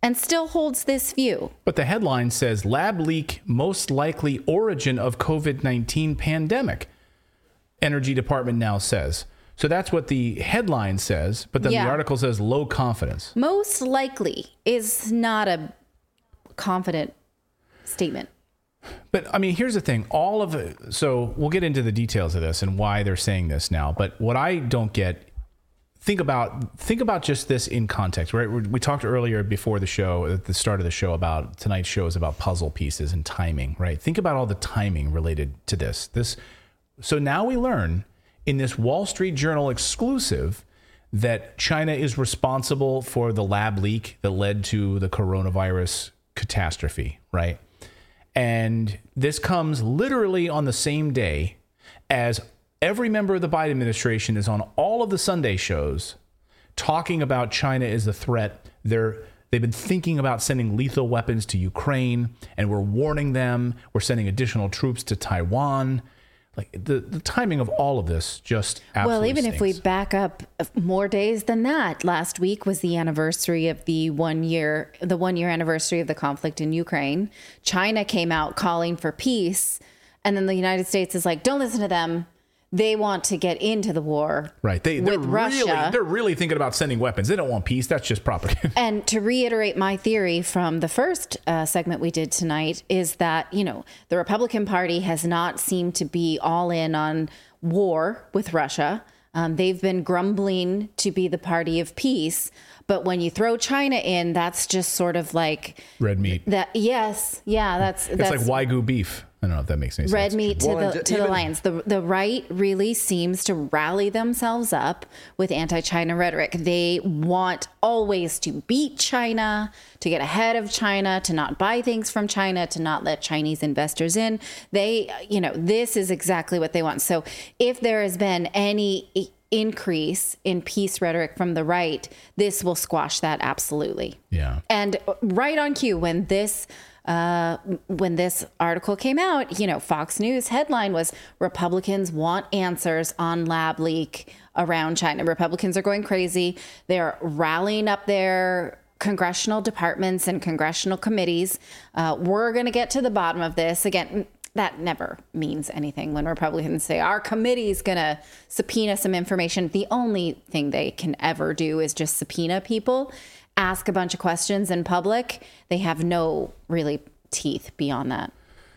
and still holds this view. But the headline says lab leak most likely origin of COVID nineteen pandemic. Energy Department now says. So that's what the headline says, but then Yeah. the article says low confidence. Most likely is not a confident statement. But I mean, here's the thing. All of it. So we'll get into the details of this and why they're saying this now. But what I don't get, think about, think about just this in context, right? We we talked earlier before the show, at the start of the show, about tonight's show is about puzzle pieces and timing, right? Think about all the timing related to this. This. So now we learn in this Wall Street Journal exclusive that China is responsible for the lab leak that led to the coronavirus catastrophe, right? And this comes literally on the same day as every member of the Biden administration is on all of the Sunday shows talking about China as a threat. They're, they've been thinking about sending lethal weapons to Ukraine, and we're warning them. We're sending additional troops to Taiwan. Like the, the timing of all of this just absolutely Well, even stinks. if we back up more days than that, last week was the anniversary of the one year, the one year anniversary of the conflict in Ukraine. China came out calling for peace, and then the United States is like, "Don't listen to them. They want to get into the war." Right. They, they're with really, Russia. they're really thinking about sending weapons. They don't want peace. That's just propaganda. And to reiterate my theory from the first uh, segment we did tonight is that, you know, the Republican Party has not seemed to be all in on war with Russia. Um, they've been grumbling to be the party of peace. But when you throw China in, that's just sort of like Red meat. that. Yes. Yeah. That's, It's that's like Wagyu beef. I don't know if that makes any red sense. meat to Well, and the ju- to the even- lions. The the right really seems to rally themselves up with anti-China rhetoric. They want always to beat China, to get ahead of China, to not buy things from China, to not let Chinese investors in. They, you know, this is exactly what they want. So if there has been any i- increase in peace rhetoric from the right, this will squash that absolutely. Yeah. And right on cue, when this uh, when this article came out, you know, Fox News headline was Republicans want answers on lab leak around China. Republicans are going crazy. They're rallying up their congressional departments and congressional committees. Uh, we're going to get to the bottom of this. Again, that never means anything when Republicans say our committee's going to subpoena some information. The only thing they can ever do is just subpoena people, ask a bunch of questions in public. They have no really teeth beyond that.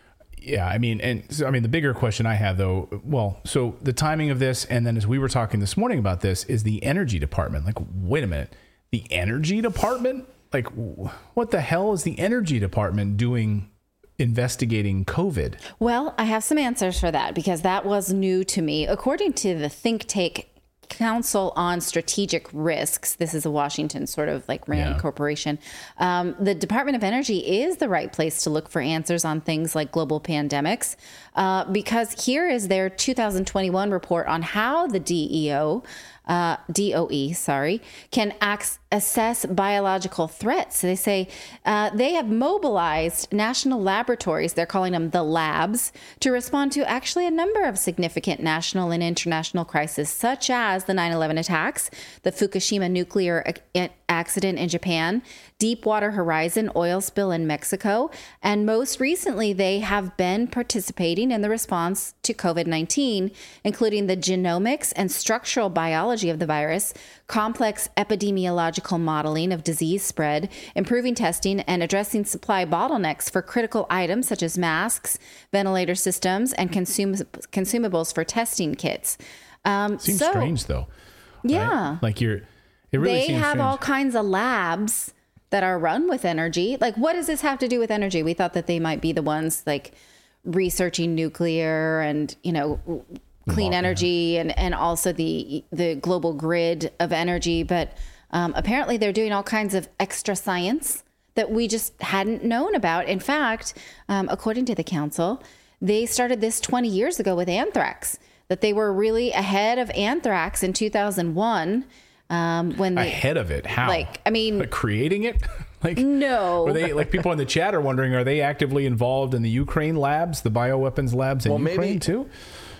Yeah, I mean, and so, I mean, the bigger question I have, though, well, so the timing of this, and then as we were talking this morning about this, is the Energy Department. Like, wait a minute, the Energy Department? Like, what the hell is the Energy Department doing investigating COVID? Well, I have some answers for that because that was new to me. According to the think tank Council on Strategic Risks, this is a Washington sort of like Rand Yeah. corporation, um, the Department of Energy is the right place to look for answers on things like global pandemics, uh, because here is their two thousand twenty-one report on how the D E O, uh, D O E, sorry, can ac- assess biological threats. So they say uh, they have mobilized national laboratories, they're calling them the labs, to respond to actually a number of significant national and international crises, such as the nine eleven attacks, the Fukushima nuclear ac- accident in Japan, Deepwater Horizon oil spill in Mexico, and most recently, they have been participating in the response to COVID nineteen, including the genomics and structural biology of the virus, complex epidemiological modeling of disease spread, improving testing, and addressing supply bottlenecks for critical items such as masks, ventilator systems, and consum- consumables for testing kits. Um, Seems so, strange, though. right? Yeah. Like you're, it really they seems have strange. all kinds of labs that are run with energy. Like, what does this have to do with energy? We thought that they might be the ones like researching nuclear and, you know, clean Well, energy and, and also the the global grid of energy. But um, apparently they're doing all kinds of extra science that we just hadn't known about. In fact, um, according to the council, they started this twenty years ago with anthrax, that they were really ahead of anthrax in two thousand one. Um, when they, Ahead of it. How? Like, I mean, like creating it? Like, no. Were they, like, people in the chat are wondering, are they actively involved in the Ukraine labs, the bioweapons labs in Well, Ukraine maybe- too?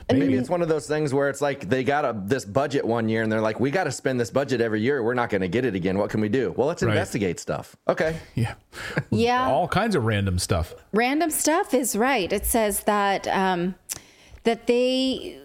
Maybe it's one of those things where it's like they got a, this budget one year and they're like, we got to spend this budget every year. We're not going to get it again. What can we do? Well, let's Right. investigate stuff. Okay. Yeah. Yeah. All kinds of random stuff. Random stuff is right. It says that um, that they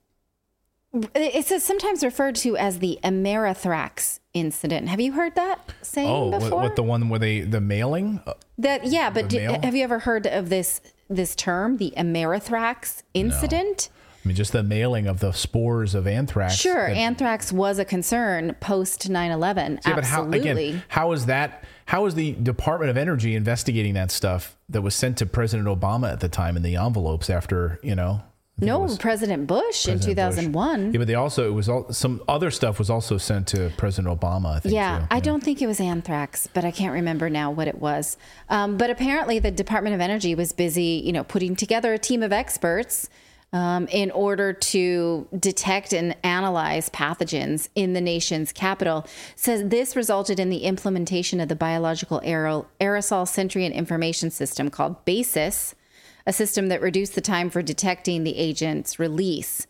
it says sometimes referred to as the Amerithrax incident. Have you heard that saying Oh, what, before? what the one where they the mailing? that yeah, but the do, mail? have you ever heard of this this term, the Amerithrax incident? I mean, just the mailing of the spores of anthrax. Sure, that- anthrax was a concern post nine eleven. Yeah, but how, Absolutely. again, how is that? How is the Department of Energy investigating that stuff that was sent to President Obama at the time in the envelopes after, you know? I think it no, was President Bush in President two thousand one. Bush. Yeah, but they also, it was all, some other stuff was also sent to President Obama, I think. Yeah, too. I don't think it was anthrax, but I can't remember now what it was. Um, but apparently, the Department of Energy was busy, you know, putting together a team of experts um, in order to detect and analyze pathogens in the nation's capital. Says this resulted in the implementation of the biological aerosol Centrion information system called BASIS, a system that reduced the time for detecting the agent's release.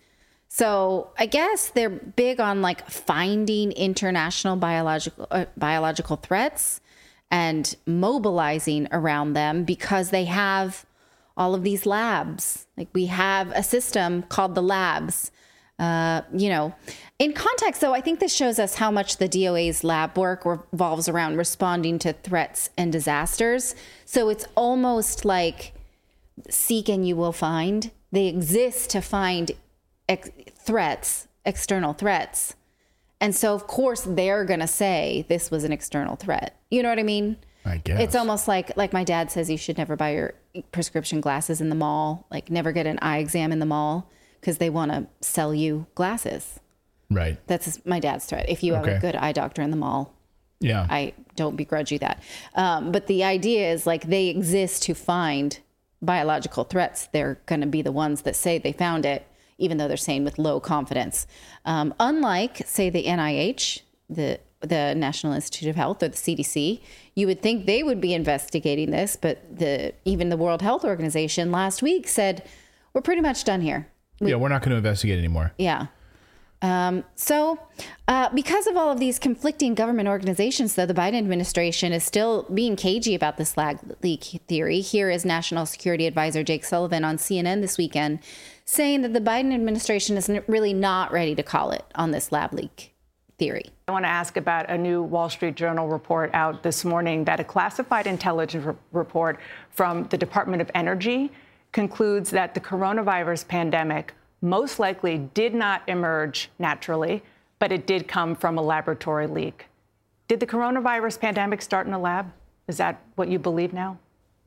So I guess they're big on like finding international biological uh, biological threats and mobilizing around them because they have all of these labs. Like we have a system called the labs. Uh, you know, in context, though, I think this shows us how much the D O A's lab work revolves around responding to threats and disasters. So it's almost like seek and you will find. They exist to find ex- threats, external threats. And so, of course, they're going to say this was an external threat. You know what I mean? I guess. It's almost like, like my dad says you should never buy your prescription glasses in the mall, like never get an eye exam in the mall because they want to sell you glasses. Right. That's my dad's threat. If you have Okay. a good eye doctor in the mall, Yeah. I don't begrudge you that. Um, but the idea is like they exist to find biological threats. They're going to be the ones that say they found it, even though they're saying with low confidence. Um, unlike, say, the N I H, the the National Institute of Health, or the C D C, you would think they would be investigating this, but the even the World Health Organization last week said we're pretty much done here. We, yeah, we're not going to investigate anymore. yeah. Um, so, uh, because of all of these conflicting government organizations, though, the Biden administration is still being cagey about this lab leak theory. Here is National Security Advisor Jake Sullivan on C N N this weekend saying that the Biden administration is really not ready to call it on this lab leak theory. I want to ask about a new Wall Street Journal report out this morning that a classified intelligence re- report from the Department of Energy concludes that the coronavirus pandemic most likely did not emerge naturally, but it did come from a laboratory leak. Did the coronavirus pandemic start in a lab? Is that what you believe now?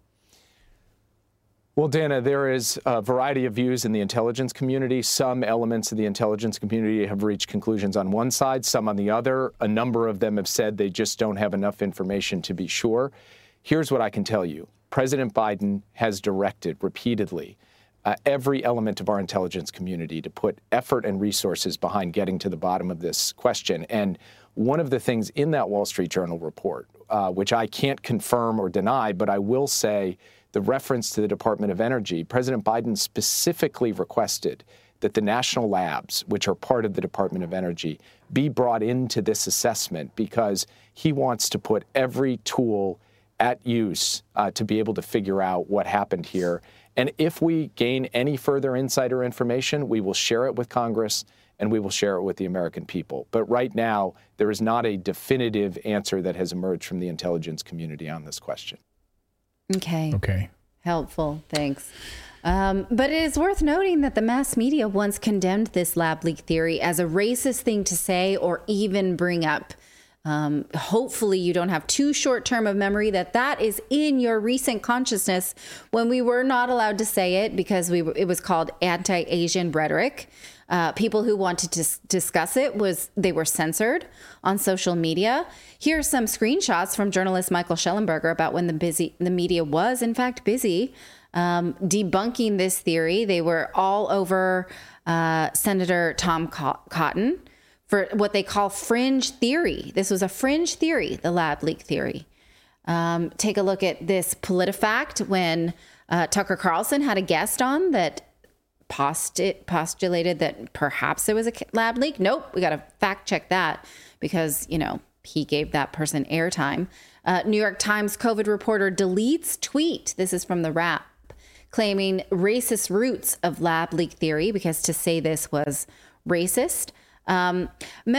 Well, Dana, there is a variety of views in the intelligence community. Some elements of the intelligence community have reached conclusions on one side, some on the other. A number of them have said they just don't have enough information to be sure. Here's what I can tell you. President Biden has directed repeatedly uh, every element of our intelligence community to put effort and resources behind getting to the bottom of this question. And one of the things in that Wall Street Journal report, uh, which I can't confirm or deny, but I will say the reference to the Department of Energy, President Biden specifically requested that the national labs, which are part of the Department of Energy, be brought into this assessment because he wants to put every tool at use uh, to be able to figure out what happened here. And if we gain any further insider information, we will share it with Congress and we will share it with the American people. But right now, there is not a definitive answer that has emerged from the intelligence community on this question. Okay. Okay. Helpful. Thanks. Um, but it is worth noting that the mass media once condemned this lab leak theory as a racist thing to say or even bring up. Um, hopefully you don't have too short term of memory that that is in your recent consciousness when we were not allowed to say it because we were, it was called anti-Asian rhetoric. Uh, people who wanted to s- discuss it was they were censored on social media. Here are some screenshots from journalist Michael Schellenberger about when the busy the media was in fact busy um, debunking this theory. They were all over uh, Senator Tom Co- Cotton for what they call fringe theory. This was a fringe theory, the lab leak theory. Um, take a look at this PolitiFact when uh, Tucker Carlson had a guest on that post- postulated that perhaps there was a lab leak. Nope, we got to fact check that because, you know, he gave that person airtime. Uh, New York Times COVID reporter deletes tweet. This is from The Wrap, claiming racist roots of lab leak theory because to say this was racist. Um,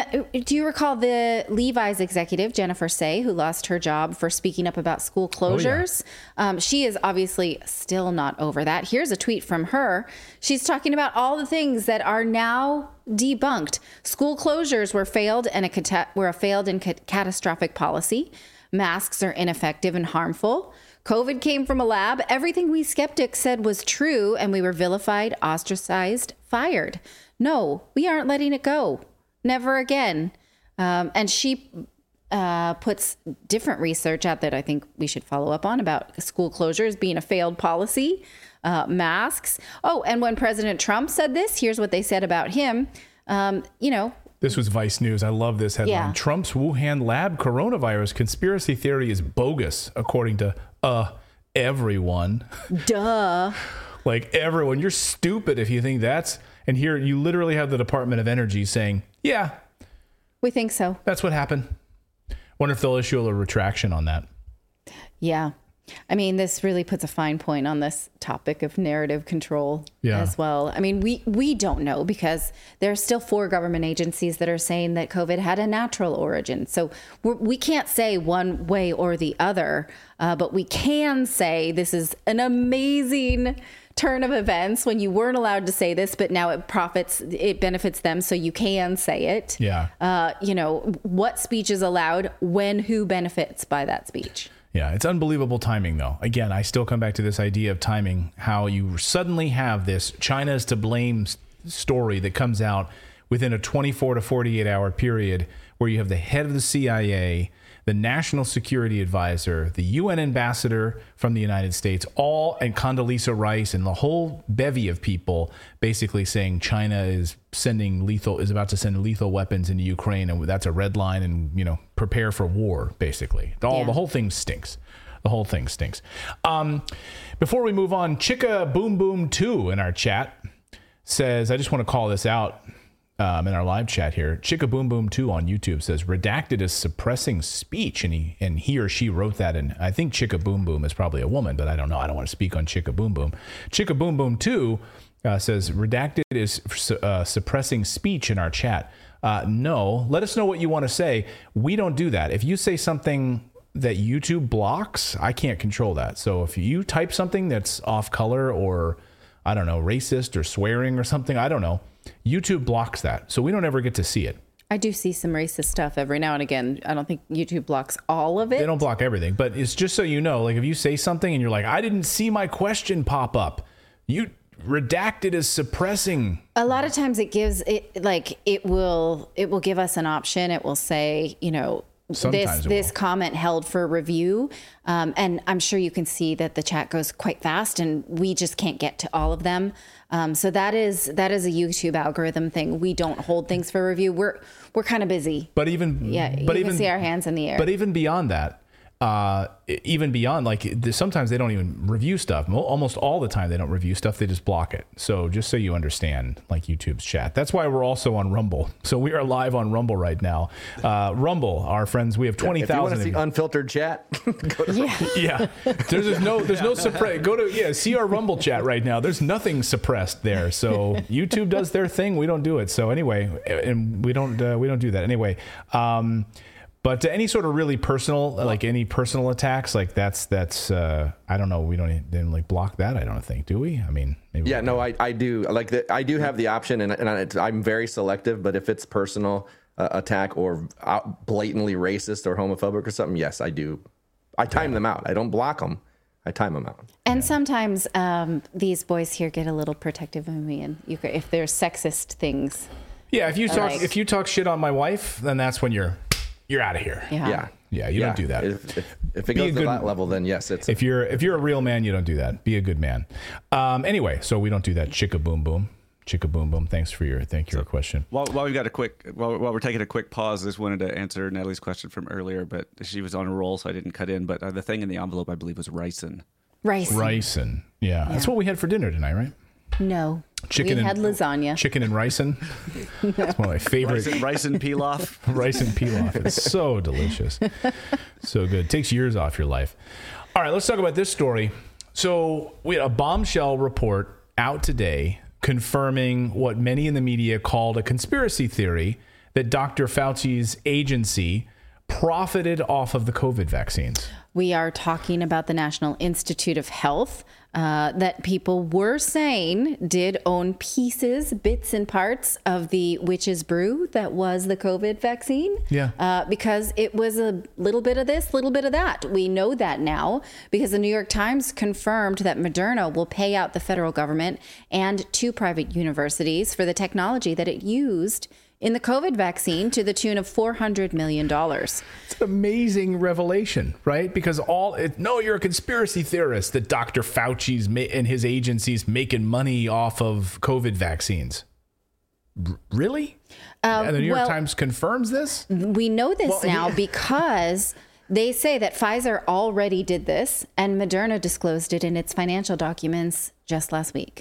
do you recall the Levi's executive, Jennifer Say, who lost her job for speaking up about school closures? Oh, yeah. um, she is obviously still not over that. Here's a tweet from her. She's talking about all the things that are now debunked. School closures were failed and a cata- were a failed and ca- catastrophic policy. Masks are ineffective and harmful. COVID came from a lab. Everything we skeptics said was true, and we were vilified, ostracized, fired. No, we aren't letting it go. Never again. Um, and she uh, puts different research out that I think we should follow up on about school closures being a failed policy, uh, masks. Oh, and when President Trump said this, here's what they said about him. Um, you know, This was Vice News. I love this headline. Yeah. Trump's Wuhan lab coronavirus conspiracy theory is bogus, according to uh everyone. Duh. Like everyone. You're stupid if you think that's... And here you literally have the Department of Energy saying, yeah, we think so. That's what happened. Wonder if they'll issue a retraction on that. Yeah. I mean, this really puts a fine point on this topic of narrative control Yeah. as well. I mean, we, we don't know because there are still four government agencies that are saying that COVID had a natural origin. So we're, we can't say one way or the other, uh, but we can say this is an amazing turn of events when you weren't allowed to say this, but now it profits, it benefits them. So you can say it. Yeah. Uh, you know, what speech is allowed when, who benefits by that speech. Yeah, it's unbelievable timing, though. Again, I still come back to this idea of timing, how you suddenly have this China's to blame s- story that comes out within a twenty-four to forty-eight hour period where you have the head of the C I A, the National Security Advisor, the U N ambassador from the United States, all, and Condoleezza Rice and the whole bevy of people basically saying China is sending lethal, is about to send lethal weapons into Ukraine, and that's a red line, and, you know, prepare for war, basically. All, Yeah. The whole thing stinks. The whole thing stinks. Um, before we move on, Chicka Boom Boom two in our chat says, I just want to call this out. Um, in our live chat here, Chicka Boom Boom two on YouTube says redacted as suppressing speech, and he and he or she wrote that. And I think Chicka Boom Boom is probably a woman, but I don't know. I don't want to speak on Chicka Boom Boom. Chicka Boom Boom two uh, says redacted is uh, suppressing speech in our chat. Uh, no, let us know what you want to say. We don't do that. If you say something that YouTube blocks, I can't control that. So if you type something that's off color or I don't know, racist or swearing or something, I don't know, YouTube blocks that. So we don't ever get to see it. I do see some racist stuff every now and again. I don't think YouTube blocks all of it. They don't block everything, but it's just so you know, like if you say something and you're like, I didn't see my question pop up, you redacted as suppressing. A lot of times it gives it like it will it will give us an option. It will say, you know, Sometimes this it this will. comment held for review. Um, and I'm sure you can see that the chat goes quite fast and we just can't get to all of them. Um, so that is that is a YouTube algorithm thing. We don't hold things for review. We're we're kind of busy. But even Yeah, but you even can see our hands in the air. But even beyond that, uh, even beyond, like th- sometimes they don't even review stuff. Mo- Almost all the time they don't review stuff. They just block it. So just so you understand, like YouTube's chat. That's why we're also on Rumble. So we are live on Rumble right now. Uh, Rumble, our friends, we have twenty If you want thousand. to see unfiltered chat, go to yeah. Yeah, there's, there's no there's no suppress. Go to yeah, see our Rumble chat right now. There's nothing suppressed there. So YouTube does their thing. We don't do it. So anyway, and we don't uh, we don't do that anyway. Um, but any sort of really personal, like any personal attacks, like that's that's uh, I don't know. We don't even like block that. I don't think, do we? I mean, maybe yeah, we no, I, I do like the, I do have the option, and and I, I'm very selective. But if it's personal uh, attack or out, blatantly racist or homophobic or something, yes, I do. I time them out. I don't block them. I time them out. And sometimes um, these boys here get a little protective of me, and you, c- if there's sexist things. Yeah, if you talk Like- if you talk shit on my wife, then that's when you're you're out of here. Yeah. Yeah, Yeah, you Yeah. don't do that. If, if, if it Be a goes to good- that level, then yes, it's If you're if you're a real man, you don't do that. Be a good man. Um, anyway, so we don't do that. Chicka boom boom, chicka boom boom. Thanks for your thank you for your question. While, while we've got a quick, while, while we're taking a quick pause, I just wanted to answer Natalie's question from earlier, but she was on a roll, so I didn't cut in. But uh, the thing in the envelope, I believe, was ricin. Rice. Ricin. Yeah, that's what we had for dinner tonight, right? No. Chicken we and, had lasagna. Chicken and ricin. That's one of my favorite. Rice and, rice and pilaf. Rice and pilaf. It's so delicious. So good. Takes years off your life. All right, let's talk about this story. So we had a bombshell report out today confirming what many in the media called a conspiracy theory that Doctor Fauci's agency profited off of the COVID vaccines. We are talking about the National Institute of Health uh, that people were saying did own pieces, bits and parts of the witch's brew that was the COVID vaccine. Yeah. Uh, because it was a little bit of this, little bit of that. We know that now because the New York Times confirmed that Moderna will pay out the federal government and two private universities for the technology that it used in the COVID vaccine to the tune of four hundred million dollars. It's an amazing revelation, right? Because all, it, no, you're a conspiracy theorist that Doctor Fauci's ma- and his agency's making money off of COVID vaccines. R- really? Um, and the New York well, Times confirms this? We know this Well, now he- because they say that Pfizer already did this and Moderna disclosed it in its financial documents just last week.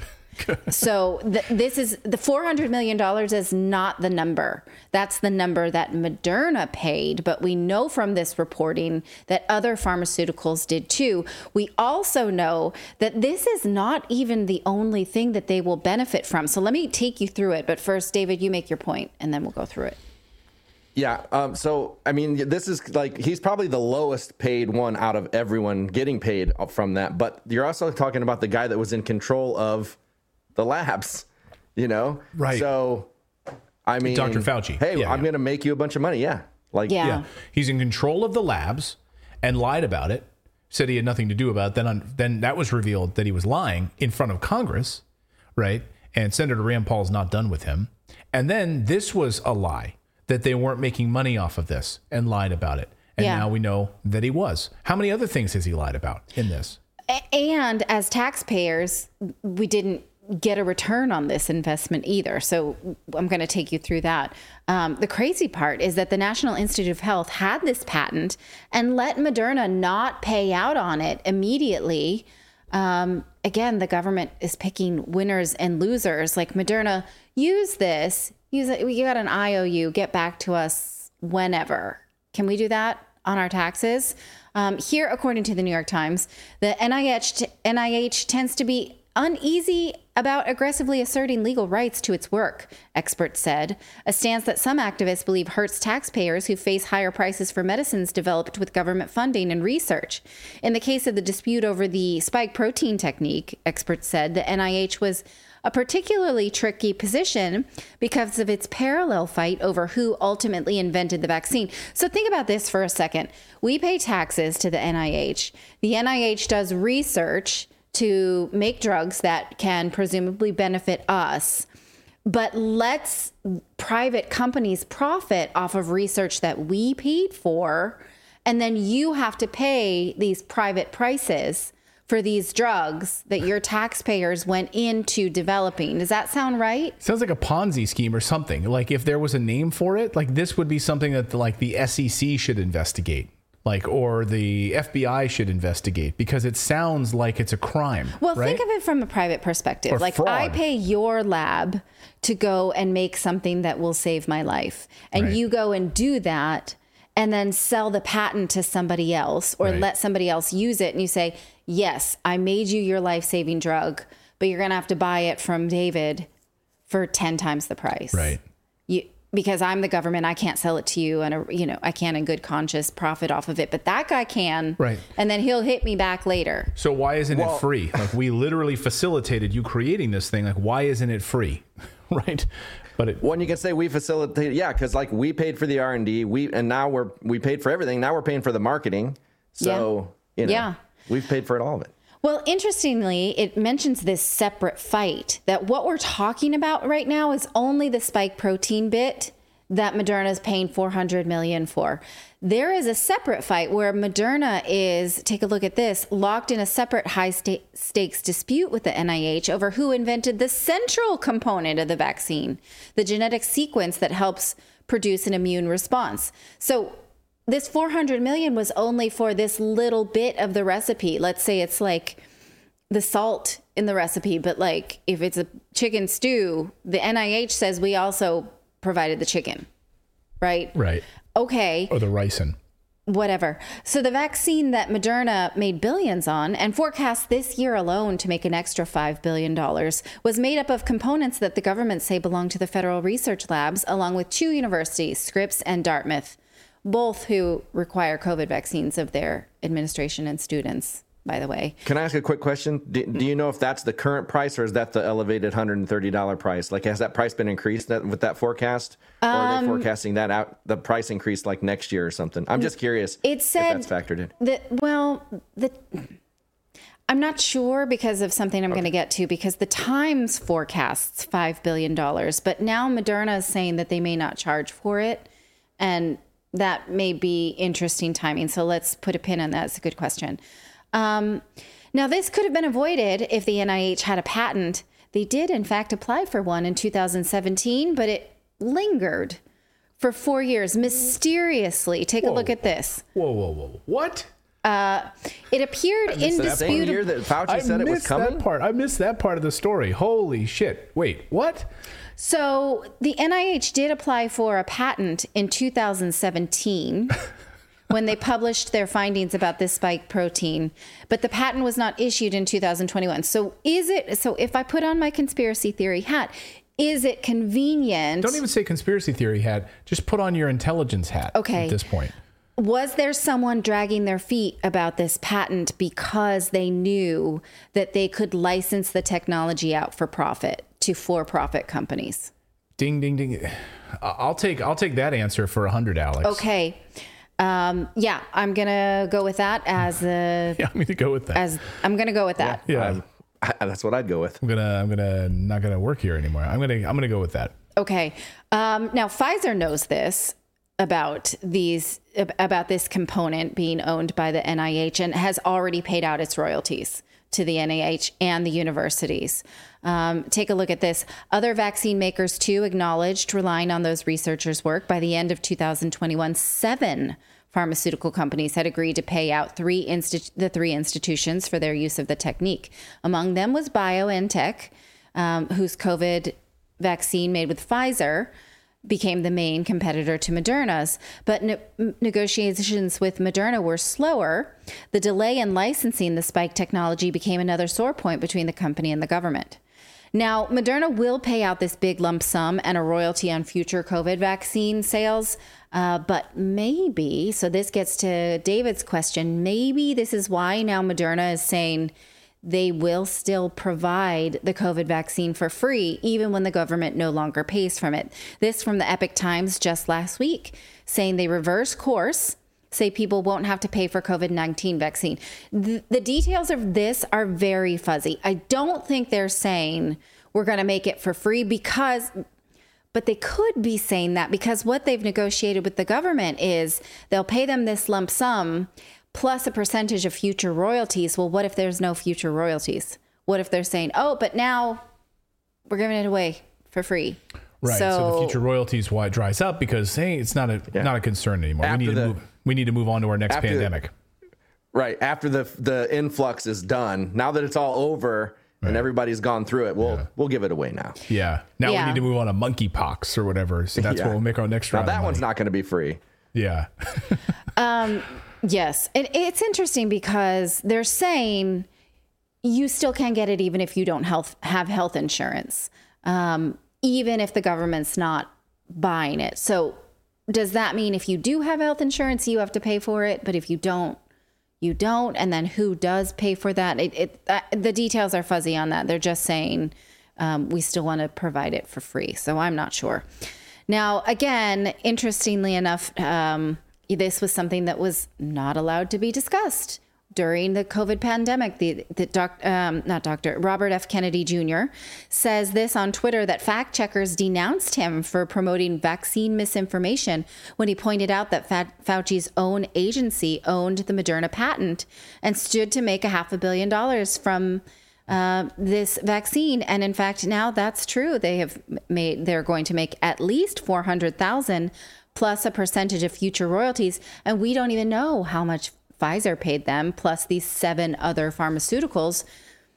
So th- this is the four hundred million dollars is not the number. That's the number that Moderna paid. But we know from this reporting that other pharmaceuticals did too. We also know that this is not even the only thing that they will benefit from. So let me take you through it. But first, David, you make your point and then we'll go through it. Yeah. Um, so, I mean, this is like, he's probably the lowest paid one out of everyone getting paid from that. But you're also talking about the guy that was in control of the labs, you know? Right. So, I mean, Doctor Fauci. Hey, Yeah, I'm yeah. going to make you a bunch of money. Yeah. Like, Yeah. He's in control of the labs and lied about it, said he had nothing to do about it. Then, on, then that was revealed that he was lying in front of Congress, right? And Senator Rand Paul's not done with him. And then this was a lie, that they weren't making money off of this and lied about it. And Yeah. now we know that he was. How many other things has he lied about in this? A- And as taxpayers, we didn't get a return on this investment either. So I'm going to take you through that. Um, the crazy part is that the National Institute of Health had this patent and let Moderna not pay out on it immediately. Um, again, the government is picking winners and losers. Like Moderna, use this, use it. You got an I O U, get back to us whenever. Can we do that on our taxes? Um, here, according to the New York Times, the N I H N I H tends to be uneasy about aggressively asserting legal rights to its work, experts said, a stance that some activists believe hurts taxpayers who face higher prices for medicines developed with government funding and research. In the case of the dispute over the spike protein technique, experts said the N I H was a particularly tricky position because of its parallel fight over who ultimately invented the vaccine. So think about this for a second. We pay taxes to the N I H. The N I H does research to make drugs that can presumably benefit us, but lets private companies profit off of research that we paid for, and then you have to pay these private prices for these drugs that your taxpayers went into developing. Does that sound right? Sounds like a Ponzi scheme or something. Like if there was a name for it, like this would be something that like the S E C should investigate. Like, or the F B I should investigate, because it sounds like it's a crime. Well, right? think of it from a private perspective. Or like fraud. I pay your lab to go and make something that will save my life. And Right. you go and do that and then sell the patent to somebody else or Right. let somebody else use it. And you say, yes, I made you your life-saving drug, but you're going to have to buy it from David for ten times the price. Right. You, because I'm the government, I can't sell it to you, and you know I can't in good conscience profit off of it, but that guy can. Right. And then he'll hit me back later. So why isn't Well- it free? Like we literally facilitated you creating this thing. Like why isn't it free? Right. But it, When you can say we facilitated, yeah, because like we paid for the R and D, we and now we're we paid for everything. Now we're paying for the marketing. So you know, Yeah. we've paid for it all of it. Well, interestingly, it mentions this separate fight, that what we're talking about right now is only the spike protein bit that Moderna is paying four hundred million dollars for. There is a separate fight where Moderna is, take a look at this, locked in a separate high sta- stakes dispute with the N I H over who invented the central component of the vaccine, the genetic sequence that helps produce an immune response. So this four hundred million dollars was only for this little bit of the recipe. Let's say it's like the salt in the recipe, but like if it's a chicken stew, the N I H says we also provided the chicken, right? Right. Okay. Or the ricin. Whatever. So the vaccine that Moderna made billions on and forecast this year alone to make an extra five billion dollars was made up of components that the government say belong to the federal research labs, along with two universities, Scripps and Dartmouth, both who require COVID vaccines of their administration and students, by the way. Can I ask a quick question? Do, do you know if that's the current price or is that the elevated one hundred thirty dollars price? Like, has that price been increased that, with that forecast? Or are Um, they forecasting that out, the price increase like next year or something? I'm just curious It said if that's factored in. that, well, the, I'm not sure because of something I'm going to get to, because the Times forecasts five billion dollars, but now Moderna is saying that they may not charge for it. And that may be interesting timing. So let's put a pin on that. It's a good question. Um, now, this could have been avoided if the N I H had a patent. They did, in fact, apply for one in two thousand seventeen, but it lingered for four years mysteriously. Take Whoa. a look at this. Whoa, whoa, whoa. What? Uh, it appeared indisputable. same year that Fauci I said it was missed coming? that part. I missed that part of the story. Holy shit. Wait, what? So the N I H did apply for a patent in two thousand seventeen when they published their findings about this spike protein, but the patent was not issued in two thousand twenty-one. So is it, so if I put on my conspiracy theory hat, is it convenient? Don't even say conspiracy theory hat. Just put on your intelligence hat Okay. at this point. Was there someone dragging their feet about this patent because they knew that they could license the technology out for profit to for-profit companies? Ding, ding, ding. I'll take I'll take that answer for a hundred, Alex. Okay. Um, yeah, I'm gonna go with that as a. Yeah, I'm gonna go with that. As I'm gonna go with that. Yeah, I, that's what I'd go with. I'm gonna I'm gonna not gonna work here anymore. I'm gonna I'm gonna go with that. Okay. Um, now Pfizer knows this about these about this component being owned by the N I H and has already paid out its royalties to the N I H and the universities. Um, take a look at this. Other vaccine makers, too, acknowledged relying on those researchers' work. By the end of two thousand twenty-one, seven pharmaceutical companies had agreed to pay out three insti- the three institutions for their use of the technique. Among them was BioNTech, um, whose COVID vaccine made with Pfizer became the main competitor to Moderna's, but ne- negotiations with Moderna were slower. The delay in licensing the spike technology became another sore point between the company and the government. Now, Moderna will pay out this big lump sum and a royalty on future COVID vaccine sales, uh, but maybe, so this gets to David's question, maybe this is why now Moderna is saying they will still provide the COVID vaccine for free, even when the government no longer pays from it. This from the Epoch Times just last week, saying they reverse course, say people won't have to pay for COVID nineteen vaccine. The, the details of this are very fuzzy. I don't think they're saying we're going to make it for free because, but they could be saying that because what they've negotiated with the government is they'll pay them this lump sum plus a percentage of future royalties. Well, what if there's no future royalties? What if they're saying, oh, but now we're giving it away for free? Right. So, so the future royalties, why it dries up because hey, it's not a yeah. not a concern anymore. After we need the, to move. We need to move on to our next pandemic. The, right after the the influx is done. Now that it's all over right. and everybody's gone through it, we'll yeah. we'll give it away now. Yeah. Now yeah. we need to move on to monkeypox or whatever. So that's yeah. what we'll make our next round. Now that of one's money. not going to be free. Yeah. um. Yes. And it's interesting because they're saying you still can get it even if you don't health, have health insurance, um, even if the government's not buying it. So does that mean if you do have health insurance, you have to pay for it? But if you don't, you don't. And then who does pay for that? It, it uh, the details are fuzzy on that. They're just saying um, we still want to provide it for free. So I'm not sure. Now, again, interestingly enough, um, this was something that was not allowed to be discussed during the COVID pandemic. The, the doc, um, not Doctor Robert F. Kennedy Junior says this on Twitter that fact checkers denounced him for promoting vaccine misinformation when he pointed out that Fauci's own agency owned the Moderna patent and stood to make a half a billion dollars from uh, this vaccine. And in fact, now that's true. They have made, they're going to make at least four hundred thousand plus a percentage of future royalties. And we don't even know how much Pfizer paid them, plus these seven other pharmaceuticals.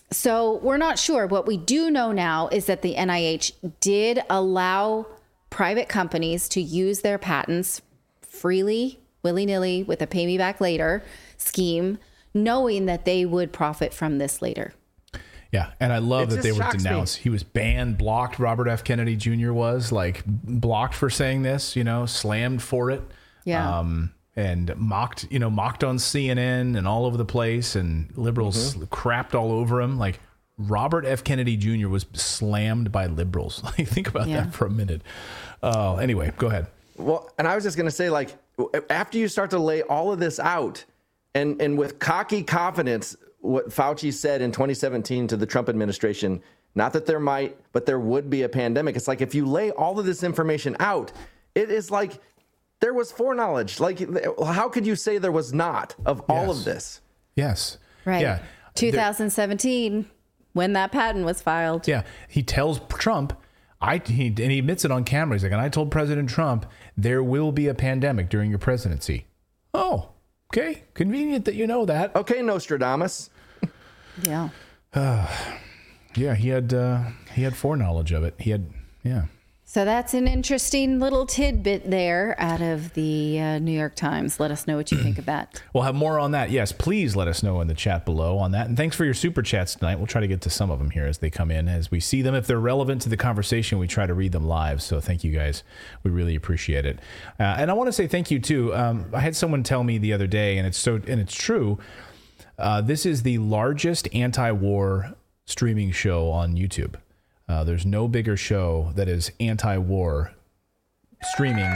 So we're not sure. What we do know now is that the N I H did allow private companies to use their patents freely, willy-nilly, with a pay me back later scheme, knowing that they would profit from this later. Yeah, and I love It that they just were shocks denounced. me. He was banned, blocked. Robert F. Kennedy Junior was like blocked for saying this, you know, slammed for it. Yeah. Um, and mocked, you know, mocked on C N N and all over the place, and liberals Mm-hmm. crapped all over him. Like Robert F. Kennedy Junior was slammed by liberals. Like, think about Yeah. that for a minute. Uh, anyway, go ahead. Well, and I was just going to say, like, after you start to lay all of this out, and and with cocky confidence, what Fauci said in twenty seventeen to the Trump administration, not that there might, but there would be a pandemic. It's like, if you lay all of this information out, it is like there was foreknowledge. Like, how could you say there was not of all Yes. of this? Yes. Right. Yeah. twenty seventeen, when that patent was filed. Yeah, he tells Trump, I he, and he admits it on camera. He's like, and I told President Trump there will be a pandemic during your presidency. Oh, okay, convenient that you know that. Okay, Nostradamus. Yeah. Uh, yeah, he had uh, he had foreknowledge of it. He had, yeah. So that's an interesting little tidbit there out of the uh, New York Times. Let us know what you think of that. We'll have more on that. Yes, please let us know in the chat below on that. And thanks for your super chats tonight. We'll try to get to some of them here as they come in, as we see them. If they're relevant to the conversation, we try to read them live. So thank you guys. We really appreciate it. Uh, and I want to say thank you too. Um, I had someone tell me the other day, and it's so and it's true. Uh, this is the largest anti-war streaming show on YouTube. Uh, there's no bigger show that is anti-war streaming.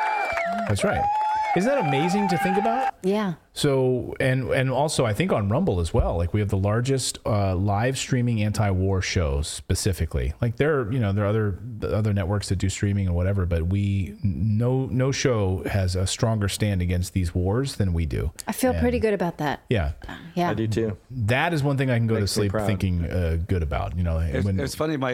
That's right. Isn't that amazing to think about? Yeah. So, and and also I think on Rumble as well, like we have the largest uh, live streaming anti-war shows specifically. Like there are, you know, there are other other networks that do streaming and whatever, but we, no no show has a stronger stand against these wars than we do. I feel And- pretty good about that. Yeah. Yeah. I do too. That is one thing I can go Makes to me sleep proud. thinking uh, good about, you know. It's, when- it's funny. My,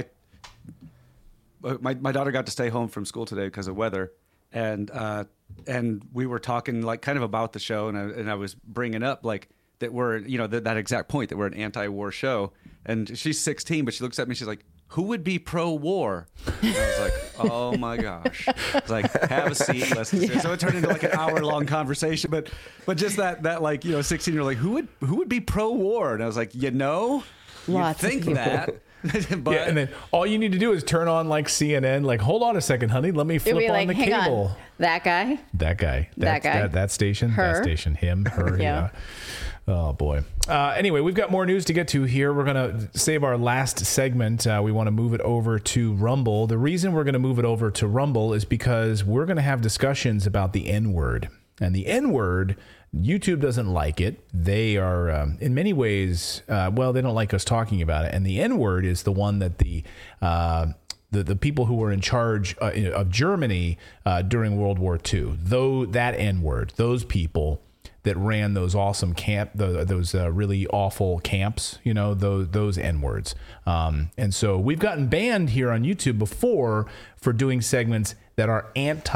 my my daughter got to stay home from school today because of weather, and uh, and we were talking like kind of about the show, and I, and I was bringing up like that we're you know that that exact point that we're an anti-war show, and she's sixteen, but she looks at me, she's like, who would be pro-war? And I was like, oh my gosh. It's like, have a seat. Let's Yeah. So it turned into like an hour-long conversation. But but just that, that like, you know, sixteen-year-old, like, who would who would be pro-war? And I was like, you know, Lots you of think people. that. but yeah, and then all you need to do is turn on like C N N. Like, hold on a second, honey. Let me It'd flip be on like, the hang cable. on, that guy. That guy. That guy. That, that station. Her. That station. Him. Her. Yeah. yeah. Oh boy. Uh, anyway, we've got more news to get to here. We're gonna save our last segment. Uh, we want to move it over to Rumble. The reason we're gonna move it over to Rumble is because we're gonna have discussions about the N-word. And the N-word, YouTube doesn't like it. They are, um, in many ways, uh, well, they don't like us talking about it. And the N-word is the one that the uh, the, the people who were in charge uh, of Germany uh, during World War Two, though that N-word, those people that ran those awesome camp, the, those uh, really awful camps, you know, those those N-words. Um, and so we've gotten banned here on YouTube before for doing segments that are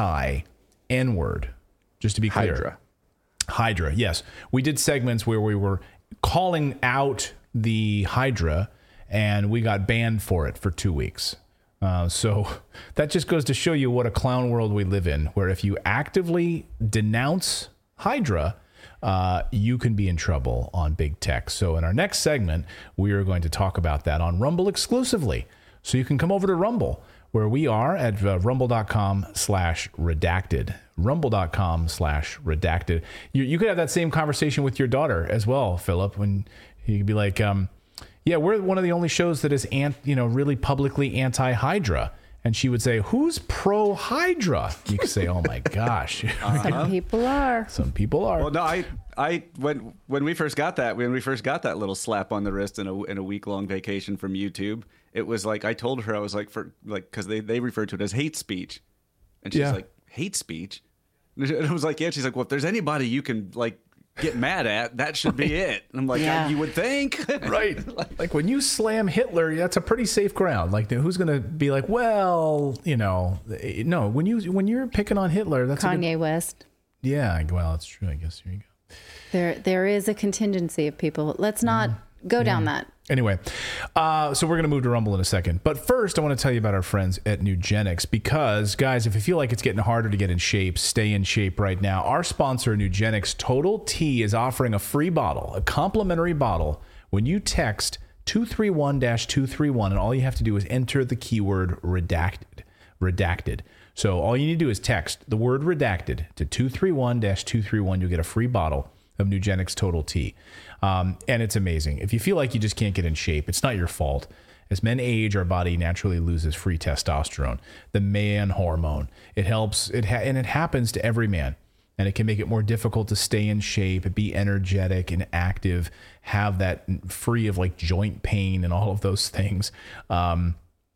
anti-N-word. Just to be clear. Hydra. Hydra, yes. We did segments where we were calling out the Hydra, and we got banned for it for two weeks. Uh, so that just goes to show you what a clown world we live in, where if you actively denounce Hydra, uh, you can be in trouble on big tech. So in our next segment, we are going to talk about that on Rumble exclusively. So you can come over to Rumble, where we are at uh, rumble.com slash redacted. Rumble.com slash redacted. You, you could have that same conversation with your daughter as well, Philip, when you could be like, um, yeah, we're one of the only shows that is, ant, you know, really publicly anti-Hydra. And she would say, who's pro-Hydra? You could say, oh my gosh. Some people are. Some people are. Well, no, I, I, when when we first got that, when we first got that little slap on the wrist in a in a week long vacation from YouTube, it was like I told her I was like for like because they they referred to it as hate speech, and she's Yeah. like hate speech, and I was like yeah, she's like well if there's anybody you can like get mad at, that should be it. And I'm like Yeah. you would think, Right. Like when you slam Hitler, that's a pretty safe ground. Like who's going to be like, well, you know, no, when you when you're picking on Hitler, that's a Kanye good, West. yeah, well, that's true. I guess here you go. There, there is a contingency of people. Let's not go down that. Anyway, uh, so we're going to move to Rumble in a second. But first, I want to tell you about our friends at Nugenix because, guys, if you feel like it's getting harder to get in shape, stay in shape right now. Our sponsor, Nugenix Total T, is offering a free bottle, a complimentary bottle, when you text two three one dash two three one, and all you have to do is enter the keyword redacted. Redacted. So all you need to do is text the word redacted to two three one dash two three one. You'll get a free bottle of Nugenix Total T. Um, and it's amazing. If you feel like you just can't get in shape, it's not your fault. As men age, our body naturally loses free testosterone, the man hormone. It helps, it ha- and it happens to every man. And it can make it more difficult to stay in shape, be energetic and active, have that free of like joint pain and all of those things. Um,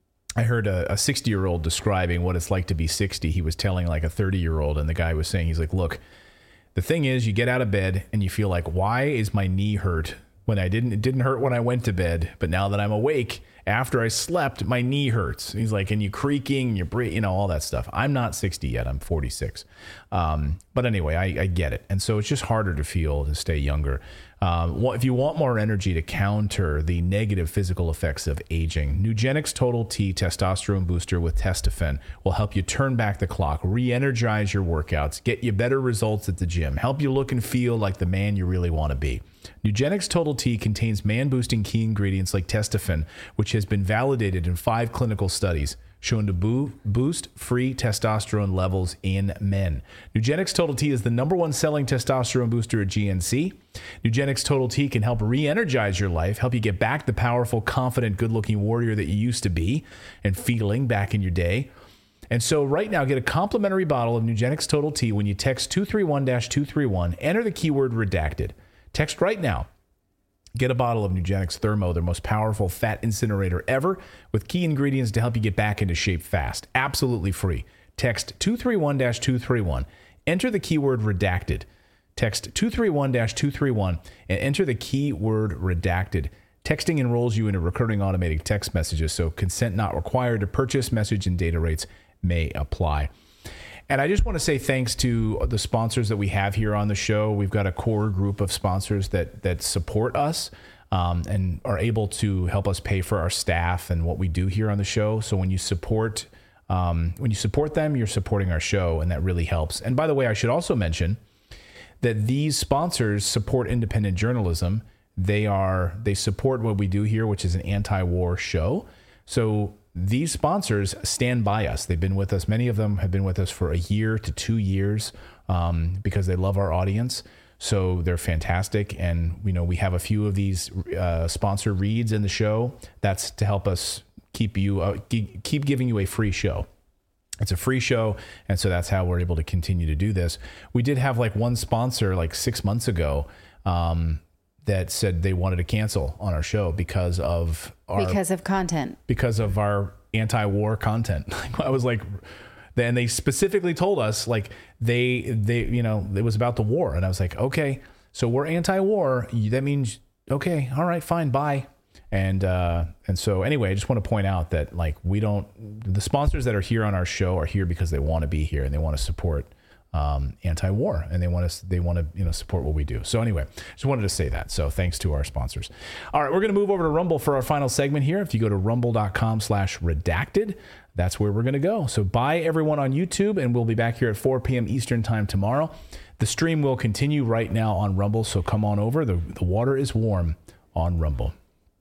I heard a sixty-year-old describing what it's like to be sixty. He was telling like a thirty-year-old, and the guy was saying, he's like, look, the thing is, you get out of bed and you feel like, why is my knee hurt when I didn't, it didn't hurt when I went to bed, but now that I'm awake, after I slept, my knee hurts. He's like, and you creaking, you breathe, you know, all that stuff. I'm not sixty yet. I'm forty-six. Um, but anyway, I, I get it. And so it's just harder to feel to stay younger. Um, if you want more energy to counter the negative physical effects of aging, Nugenix Total T Testosterone Booster with Testofen will help you turn back the clock, re-energize your workouts, get you better results at the gym, help you look and feel like the man you really want to be. Nugenix Total T contains man-boosting key ingredients like Testofen, which has been validated in five clinical studies, shown to boo- boost free testosterone levels in men. Nugenix Total T is the number one selling testosterone booster at G N C. Nugenix Total T can help re-energize your life, help you get back the powerful, confident, good-looking warrior that you used to be and feeling back in your day. And so right now, get a complimentary bottle of Nugenix Total T when you text two three one dash two three one, enter the keyword redacted. Text right now. Get a bottle of Nugenix Thermo, their most powerful fat incinerator ever, with key ingredients to help you get back into shape fast. Absolutely free. Text two three one dash two three one. Enter the keyword redacted. Text two three one dash two three one and enter the keyword redacted. Texting enrolls you into recurring automated text messages, so consent not required to purchase. Message and data rates may apply. And I just want to say thanks to the sponsors that we have here on the show. We've got a core group of sponsors that that support us um, and are able to help us pay for our staff and what we do here on the show. So when you support um, when you support them, you're supporting our show, and that really helps. And by the way, I should also mention that these sponsors support independent journalism. They are they support what we do here, which is an anti-war show. So these sponsors stand by us. They've been with us. Many of them have been with us for a year to two years um, because they love our audience. So they're fantastic. And, you know, we have a few of these uh, sponsor reads in the show. That's to help us keep you uh, keep giving you a free show. It's a free show. And so that's how we're able to continue to do this. We did have like one sponsor like six months ago um, that said they wanted to cancel on our show because of our, because of content, because of our anti-war content. I was like, and they specifically told us like they, they, you know, it was about the war. And I was like, okay, so we're anti-war. That means, okay, all right, fine. Bye. And, uh, and so anyway, I just want to point out that like, we don't, the sponsors that are here on our show are here because they want to be here and they want to support Um, anti-war, and they want to they want to you know support what we do. So anyway, just wanted to say that. So thanks to our sponsors. All right, we're going to move over to Rumble for our final segment here. If you go to rumble dot com slash redacted, that's where we're going to go. So bye everyone on YouTube, and we'll be back here at four p.m. Eastern time tomorrow. The stream will continue right now on Rumble, so come on over. The the water is warm on Rumble.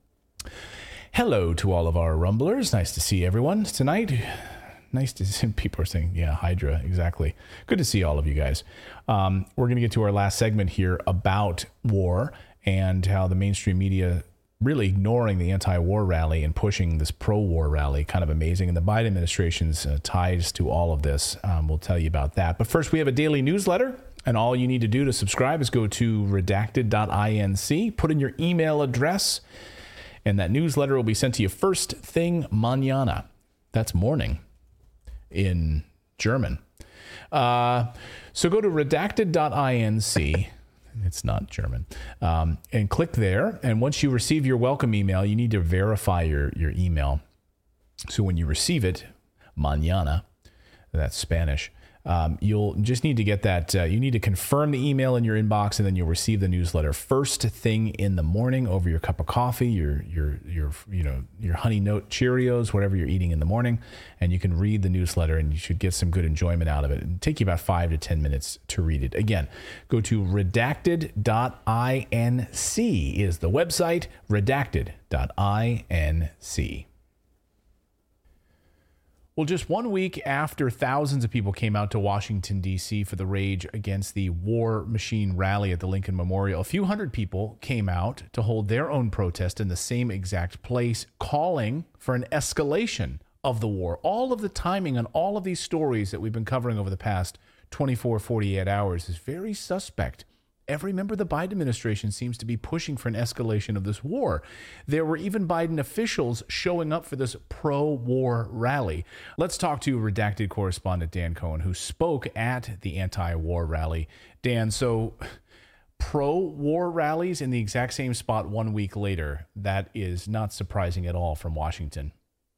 Hello to all of our Rumblers. Nice to see everyone tonight. Nice to see people are saying, yeah, Hydra, exactly. Good to see all of you guys. Um, we're going to get to our last segment here about war and how the mainstream media really ignoring the anti-war rally and pushing this pro-war rally, kind of amazing. And the Biden administration's uh, ties to all of this. Um, we'll tell you about that. But first, we have a daily newsletter. And all you need to do to subscribe is go to redacted dot inc, put in your email address, and that newsletter will be sent to you first thing mañana. That's morning in German. Uh, so go to redacted dot inc. It's not German. Um, and click there. And once you receive your welcome email, you need to verify your, your email. So when you receive it, mañana, that's Spanish, Um, you'll just need to get that. Uh, you need to confirm the email in your inbox, and then you'll receive the newsletter first thing in the morning over your cup of coffee, your your your you know your Honey Nut Cheerios, whatever you're eating in the morning, and you can read the newsletter, and you should get some good enjoyment out of it. It'll take you about five to ten minutes to read it. Again, go to redacted dot inc is the website, redacted dot inc. Well, just one week after thousands of people came out to Washington, D C for the Rage Against the War Machine rally at the Lincoln Memorial, a few hundred people came out to hold their own protest in the same exact place, calling for an escalation of the war. All of the timing on all of these stories that we've been covering over the past twenty-four, forty-eight hours is very suspect. Every member of the Biden administration seems to be pushing for an escalation of this war. There were even Biden officials showing up for this pro-war rally. Let's talk to redacted correspondent Dan Cohen, who spoke at the anti-war rally. Dan, so pro-war rallies in the exact same spot one week later, that is not surprising at all from Washington.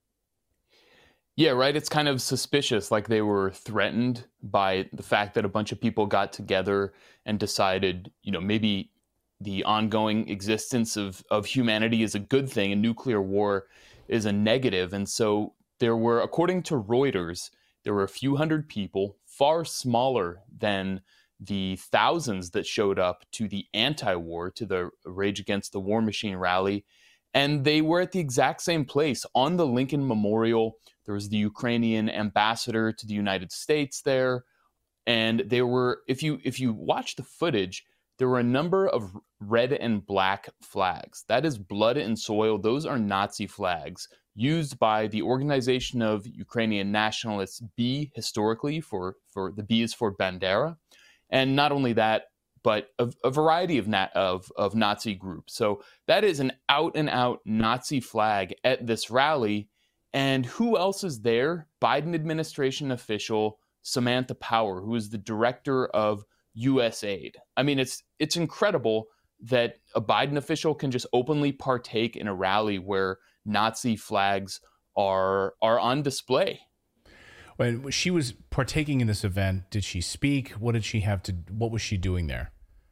Yeah, right. It's kind of suspicious, like they were threatened by the fact that a bunch of people got together and decided, you know, maybe the ongoing existence of, of humanity is a good thing and nuclear war is a negative. And so there were, according to Reuters, there were a few hundred people, far smaller than the thousands that showed up to the anti-war, to the Rage Against the War Machine rally. And they were at the exact same place on the Lincoln Memorial. There was the Ukrainian ambassador to the United States there. And there were, if you if you watch the footage, there were a number of red and black flags. That is blood and soil. Those are Nazi flags used by the Organization of Ukrainian Nationalists, B, historically, for, for the B is for Bandera. And not only that, but a, a variety of, na- of of Nazi groups. So that is an out-and-out Nazi flag at this rally. And who else is there? Biden administration official Samantha Power, who is the director of U S aid. I mean, it's it's incredible that a Biden official can just openly partake in a rally where Nazi flags are are on display. When she was partaking in this event, did she speak? What did she have to? What was she doing there?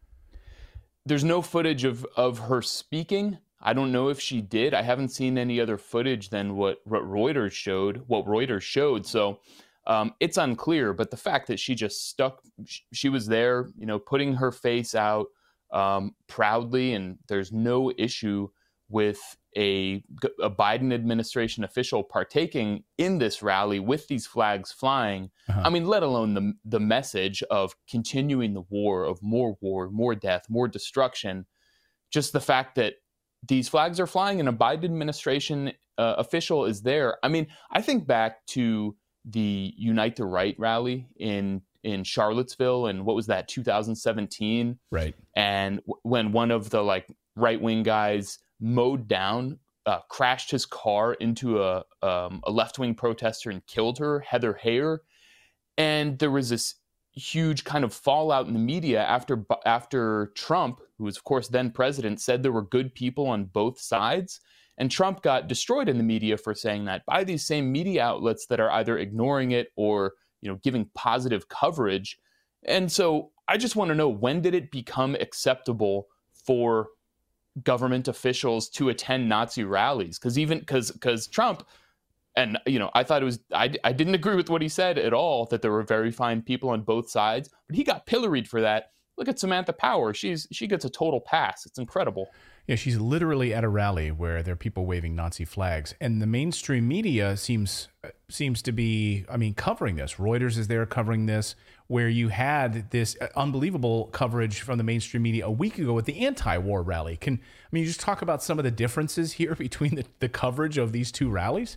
There's no footage of, of her speaking. I don't know if she did. I haven't seen any other footage than what, what Reuters showed, what Reuters showed. So um, it's unclear. But the fact that she just stuck, she was there, you know, putting her face out um, proudly, and there's no issue with a, a Biden administration official partaking in this rally with these flags flying. Uh-huh. I mean, let alone the the message of continuing the war, of more war, more death, more destruction. Just the fact that these flags are flying and a Biden administration uh, official is there. I mean, I think back to the Unite the Right rally in in Charlottesville, and what was that, two thousand seventeen? Right. And w- when one of the like right-wing guys mowed down, uh, crashed his car into a um, a left-wing protester and killed her, Heather Heyer. And there was this huge kind of fallout in the media after after Trump, who was of course then president, said there were good people on both sides. And Trump got destroyed in the media for saying that by these same media outlets that are either ignoring it or, you know, giving positive coverage. And so I just want to know, when did it become acceptable for government officials to attend Nazi rallies? Because even because because Trump, and you know, I thought it was I, I didn't agree with what he said at all, that there were very fine people on both sides, but he got pilloried for that. Look at Samantha Power. She's she gets a total pass. It's incredible. Yeah, she's literally at a rally where there are people waving Nazi flags, and the mainstream media seems seems to be, I mean, covering this. Reuters is there covering this, where you had this unbelievable coverage from the mainstream media a week ago at the anti-war rally. Can I mean, you just talk about some of the differences here between the, the coverage of these two rallies?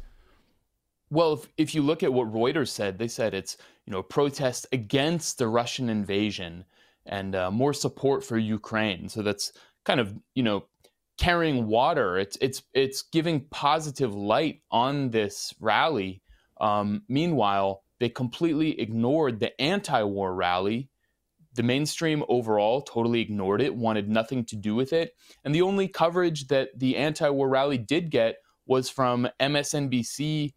Well, if, if you look at what Reuters said, they said it's, you know, a protest against the Russian invasion and uh, more support for Ukraine. So that's kind of, you know, carrying water. It's it's it's giving positive light on this rally. Um, meanwhile, they completely ignored the anti-war rally. The mainstream overall totally ignored it, wanted nothing to do with it. And the only coverage that the anti-war rally did get was from M S N B C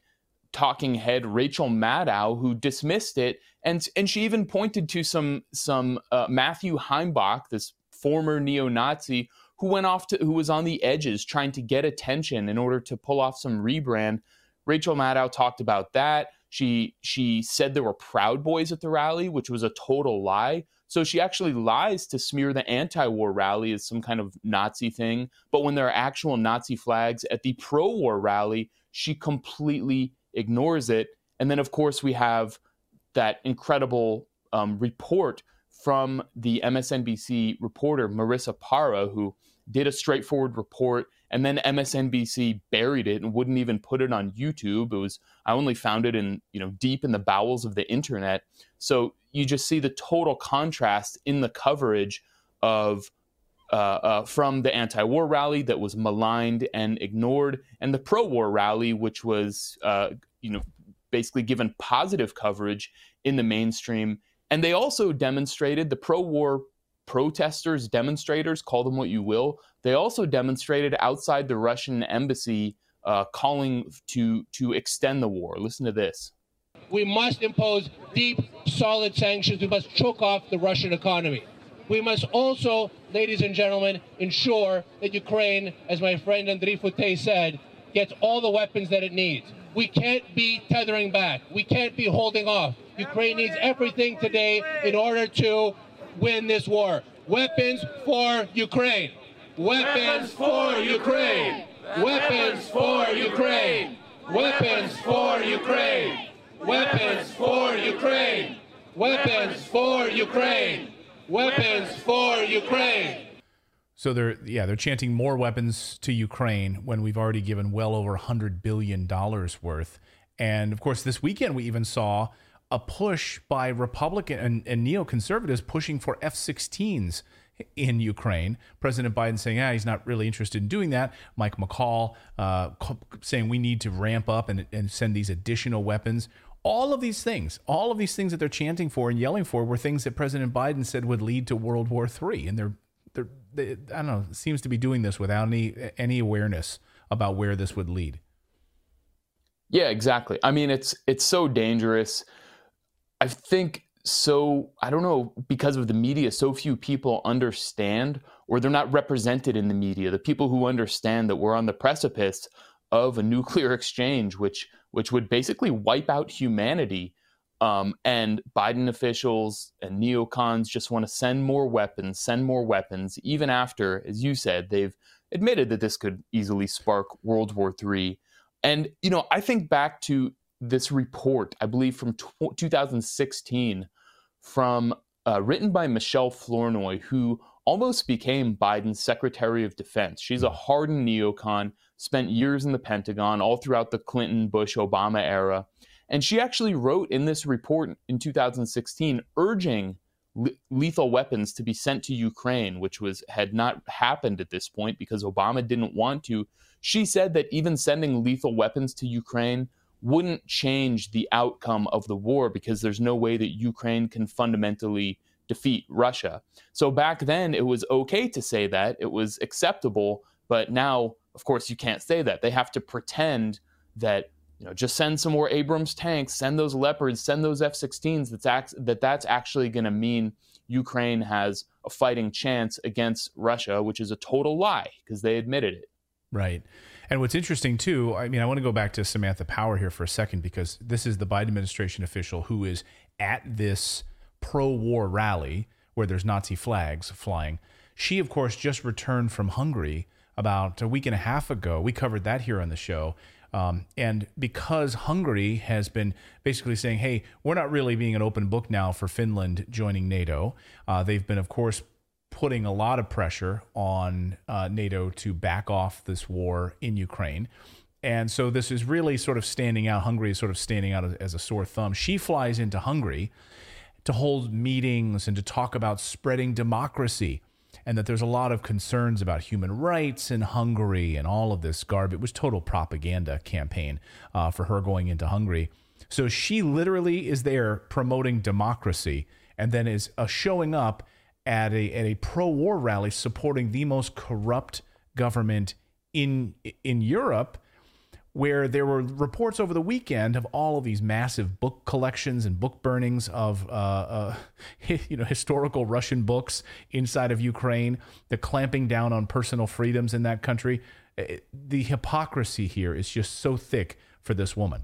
talking head Rachel Maddow, who dismissed it, and and she even pointed to some some uh, Matthew Heimbach, this former neo-Nazi, who went off to who was on the edges trying to get attention in order to pull off some rebrand. Rachel Maddow talked about that. She she said there were Proud Boys at the rally, which was a total lie. So she actually lies to smear the anti-war rally as some kind of Nazi thing. But when there are actual Nazi flags at the pro-war rally, she completely ignores it. And then, of course, we have that incredible um, report from the M S N B C reporter Marissa Para, who did a straightforward report, and then M S N B C buried it and wouldn't even put it on YouTube. It was I only found it in, you know, deep in the bowels of the internet. So you just see the total contrast in the coverage of uh, uh, from the anti-war rally that was maligned and ignored, and the pro-war rally, which was uh, you know basically given positive coverage in the mainstream. And they also demonstrated, the pro-war protesters, demonstrators, call them what you will, they also demonstrated outside the Russian embassy uh, calling to to extend the war. Listen to this. We must impose deep, solid sanctions. We must choke off the Russian economy. We must also, ladies and gentlemen, ensure that Ukraine, as my friend Andriy Fute said, gets all the weapons that it needs. We can't be tethering back. We can't be holding off. Ukraine needs everything today in order to win this war. Weapons for Ukraine. Weapons for Ukraine. Weapons for Ukraine. Weapons for Ukraine. Weapons for Ukraine. Weapons for Ukraine. Weapons for Ukraine. So they're yeah they're chanting more weapons to Ukraine when we've already given well over one hundred billion dollars worth. And of course, this weekend we even saw a push by Republican and, and neoconservatives pushing for F sixteens in Ukraine. President Biden saying, yeah, he's not really interested in doing that. Mike McCall uh, saying we need to ramp up and, and send these additional weapons. All of these things, all of these things that they're chanting for and yelling for were things that President Biden said would lead to World War Three. And they're, they're they, I don't know, seems to be doing this without any any awareness about where this would lead. Yeah, exactly. I mean, it's it's so dangerous. I think so, I don't know, because of the media, so few people understand, or they're not represented in the media. The people who understand that we're on the precipice of a nuclear exchange, which which would basically wipe out humanity. Um, and Biden officials and neocons just want to send more weapons, send more weapons, even after, as you said, they've admitted that this could easily spark World War Three. And, you know, I think back to this report, I believe from two thousand sixteen, from uh, written by Michelle Flournoy, who almost became Biden's Secretary of Defense. She's a hardened neocon, spent years in the Pentagon, all throughout the Clinton, Bush, Obama era. And she actually wrote in this report in two thousand sixteen, urging le- lethal weapons to be sent to Ukraine, which was had not happened at this point because Obama didn't want to. She said that even sending lethal weapons to Ukraine wouldn't change the outcome of the war because there's no way that Ukraine can fundamentally defeat Russia. So back then it was okay to say that, it was acceptable, but now, of course, you can't say that. They have to pretend that, you know, just send some more Abrams tanks, send those Leopards, send those F sixteens, that's act- that that's actually going to mean Ukraine has a fighting chance against Russia, which is a total lie because they admitted it. Right. And what's interesting, too, I mean, I want to go back to Samantha Power here for a second, because this is the Biden administration official who is at this pro-war rally where there's Nazi flags flying. She, of course, just returned from Hungary about a week and a half ago. We covered that here on the show. Um, and because Hungary has been basically saying, hey, we're not really being an open book now for Finland joining NATO, uh, they've been, of course, putting a lot of pressure on uh, NATO to back off this war in Ukraine. And so this is really sort of standing out. Hungary is sort of standing out as, as a sore thumb. She flies into Hungary to hold meetings and to talk about spreading democracy, and that there's a lot of concerns about human rights in Hungary and all of this garbage. It was total propaganda campaign uh, for her going into Hungary. So she literally is there promoting democracy, and then is uh, showing up at a at a pro-war rally supporting the most corrupt government in in Europe, where there were reports over the weekend of all of these massive book collections and book burnings of, uh, uh, you know, historical Russian books inside of Ukraine, the clamping down on personal freedoms in that country. It, the hypocrisy here is just so thick for this woman.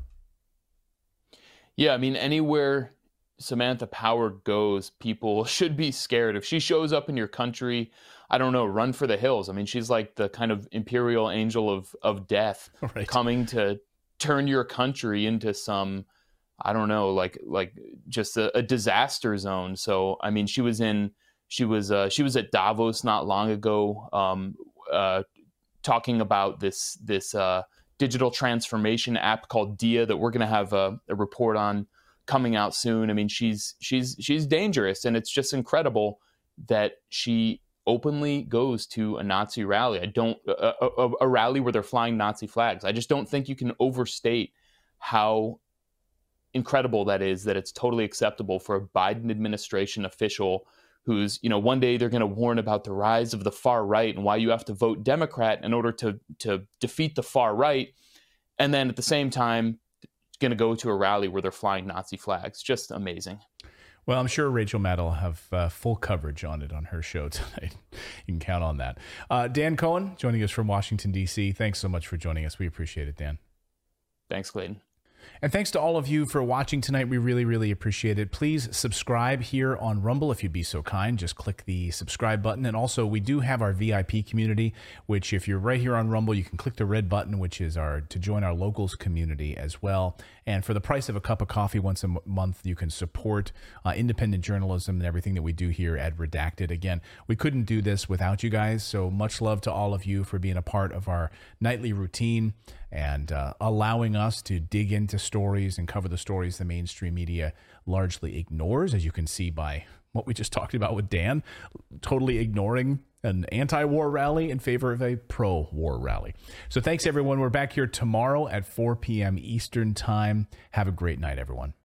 Yeah, I mean, anywhere Samantha Power goes, people should be scared. If she shows up in your country, I don't know, run for the hills. I mean, she's like the kind of imperial angel of, of death right. coming to turn your country into some, I don't know, like like just a, a disaster zone. So, I mean, she was in, she was uh, she was at Davos not long ago, um, uh, talking about this this uh, digital transformation app called Dia that we're going to have a, a report on coming out soon. I mean, she's she's she's dangerous, and it's just incredible that she openly goes to a Nazi rally. I don't a, a, a rally where they're flying Nazi flags. I just don't think you can overstate how incredible that is, that it's totally acceptable for a Biden administration official who's, you know, one day they're going to warn about the rise of the far right and why you have to vote Democrat in order to to defeat the far right, and then at the same time going to go to a rally where they're flying Nazi flags. Just amazing. Well, I'm sure Rachel Maddow will have uh, full coverage on it on her show tonight. You can count on that. Uh, Dan Cohen joining us from Washington, D C. Thanks so much for joining us. We appreciate it, Dan. Thanks, Clayton. And thanks to all of you for watching tonight. We really, really appreciate it. Please subscribe here on Rumble if you'd be so kind. Just click the subscribe button. And also, we do have our V I P community, which if you're right here on Rumble, you can click the red button, which is our to join our locals community as well. And for the price of a cup of coffee once a m- month, you can support uh, independent journalism and everything that we do here at Redacted. Again, we couldn't do this without you guys. So much love to all of you for being a part of our nightly routine and uh, allowing us to dig into stories and cover the stories the mainstream media largely ignores, as you can see by what we just talked about with Dan, totally ignoring an anti-war rally in favor of a pro-war rally. So thanks, everyone. We're back here tomorrow at four p.m. Eastern Time. Have a great night, everyone.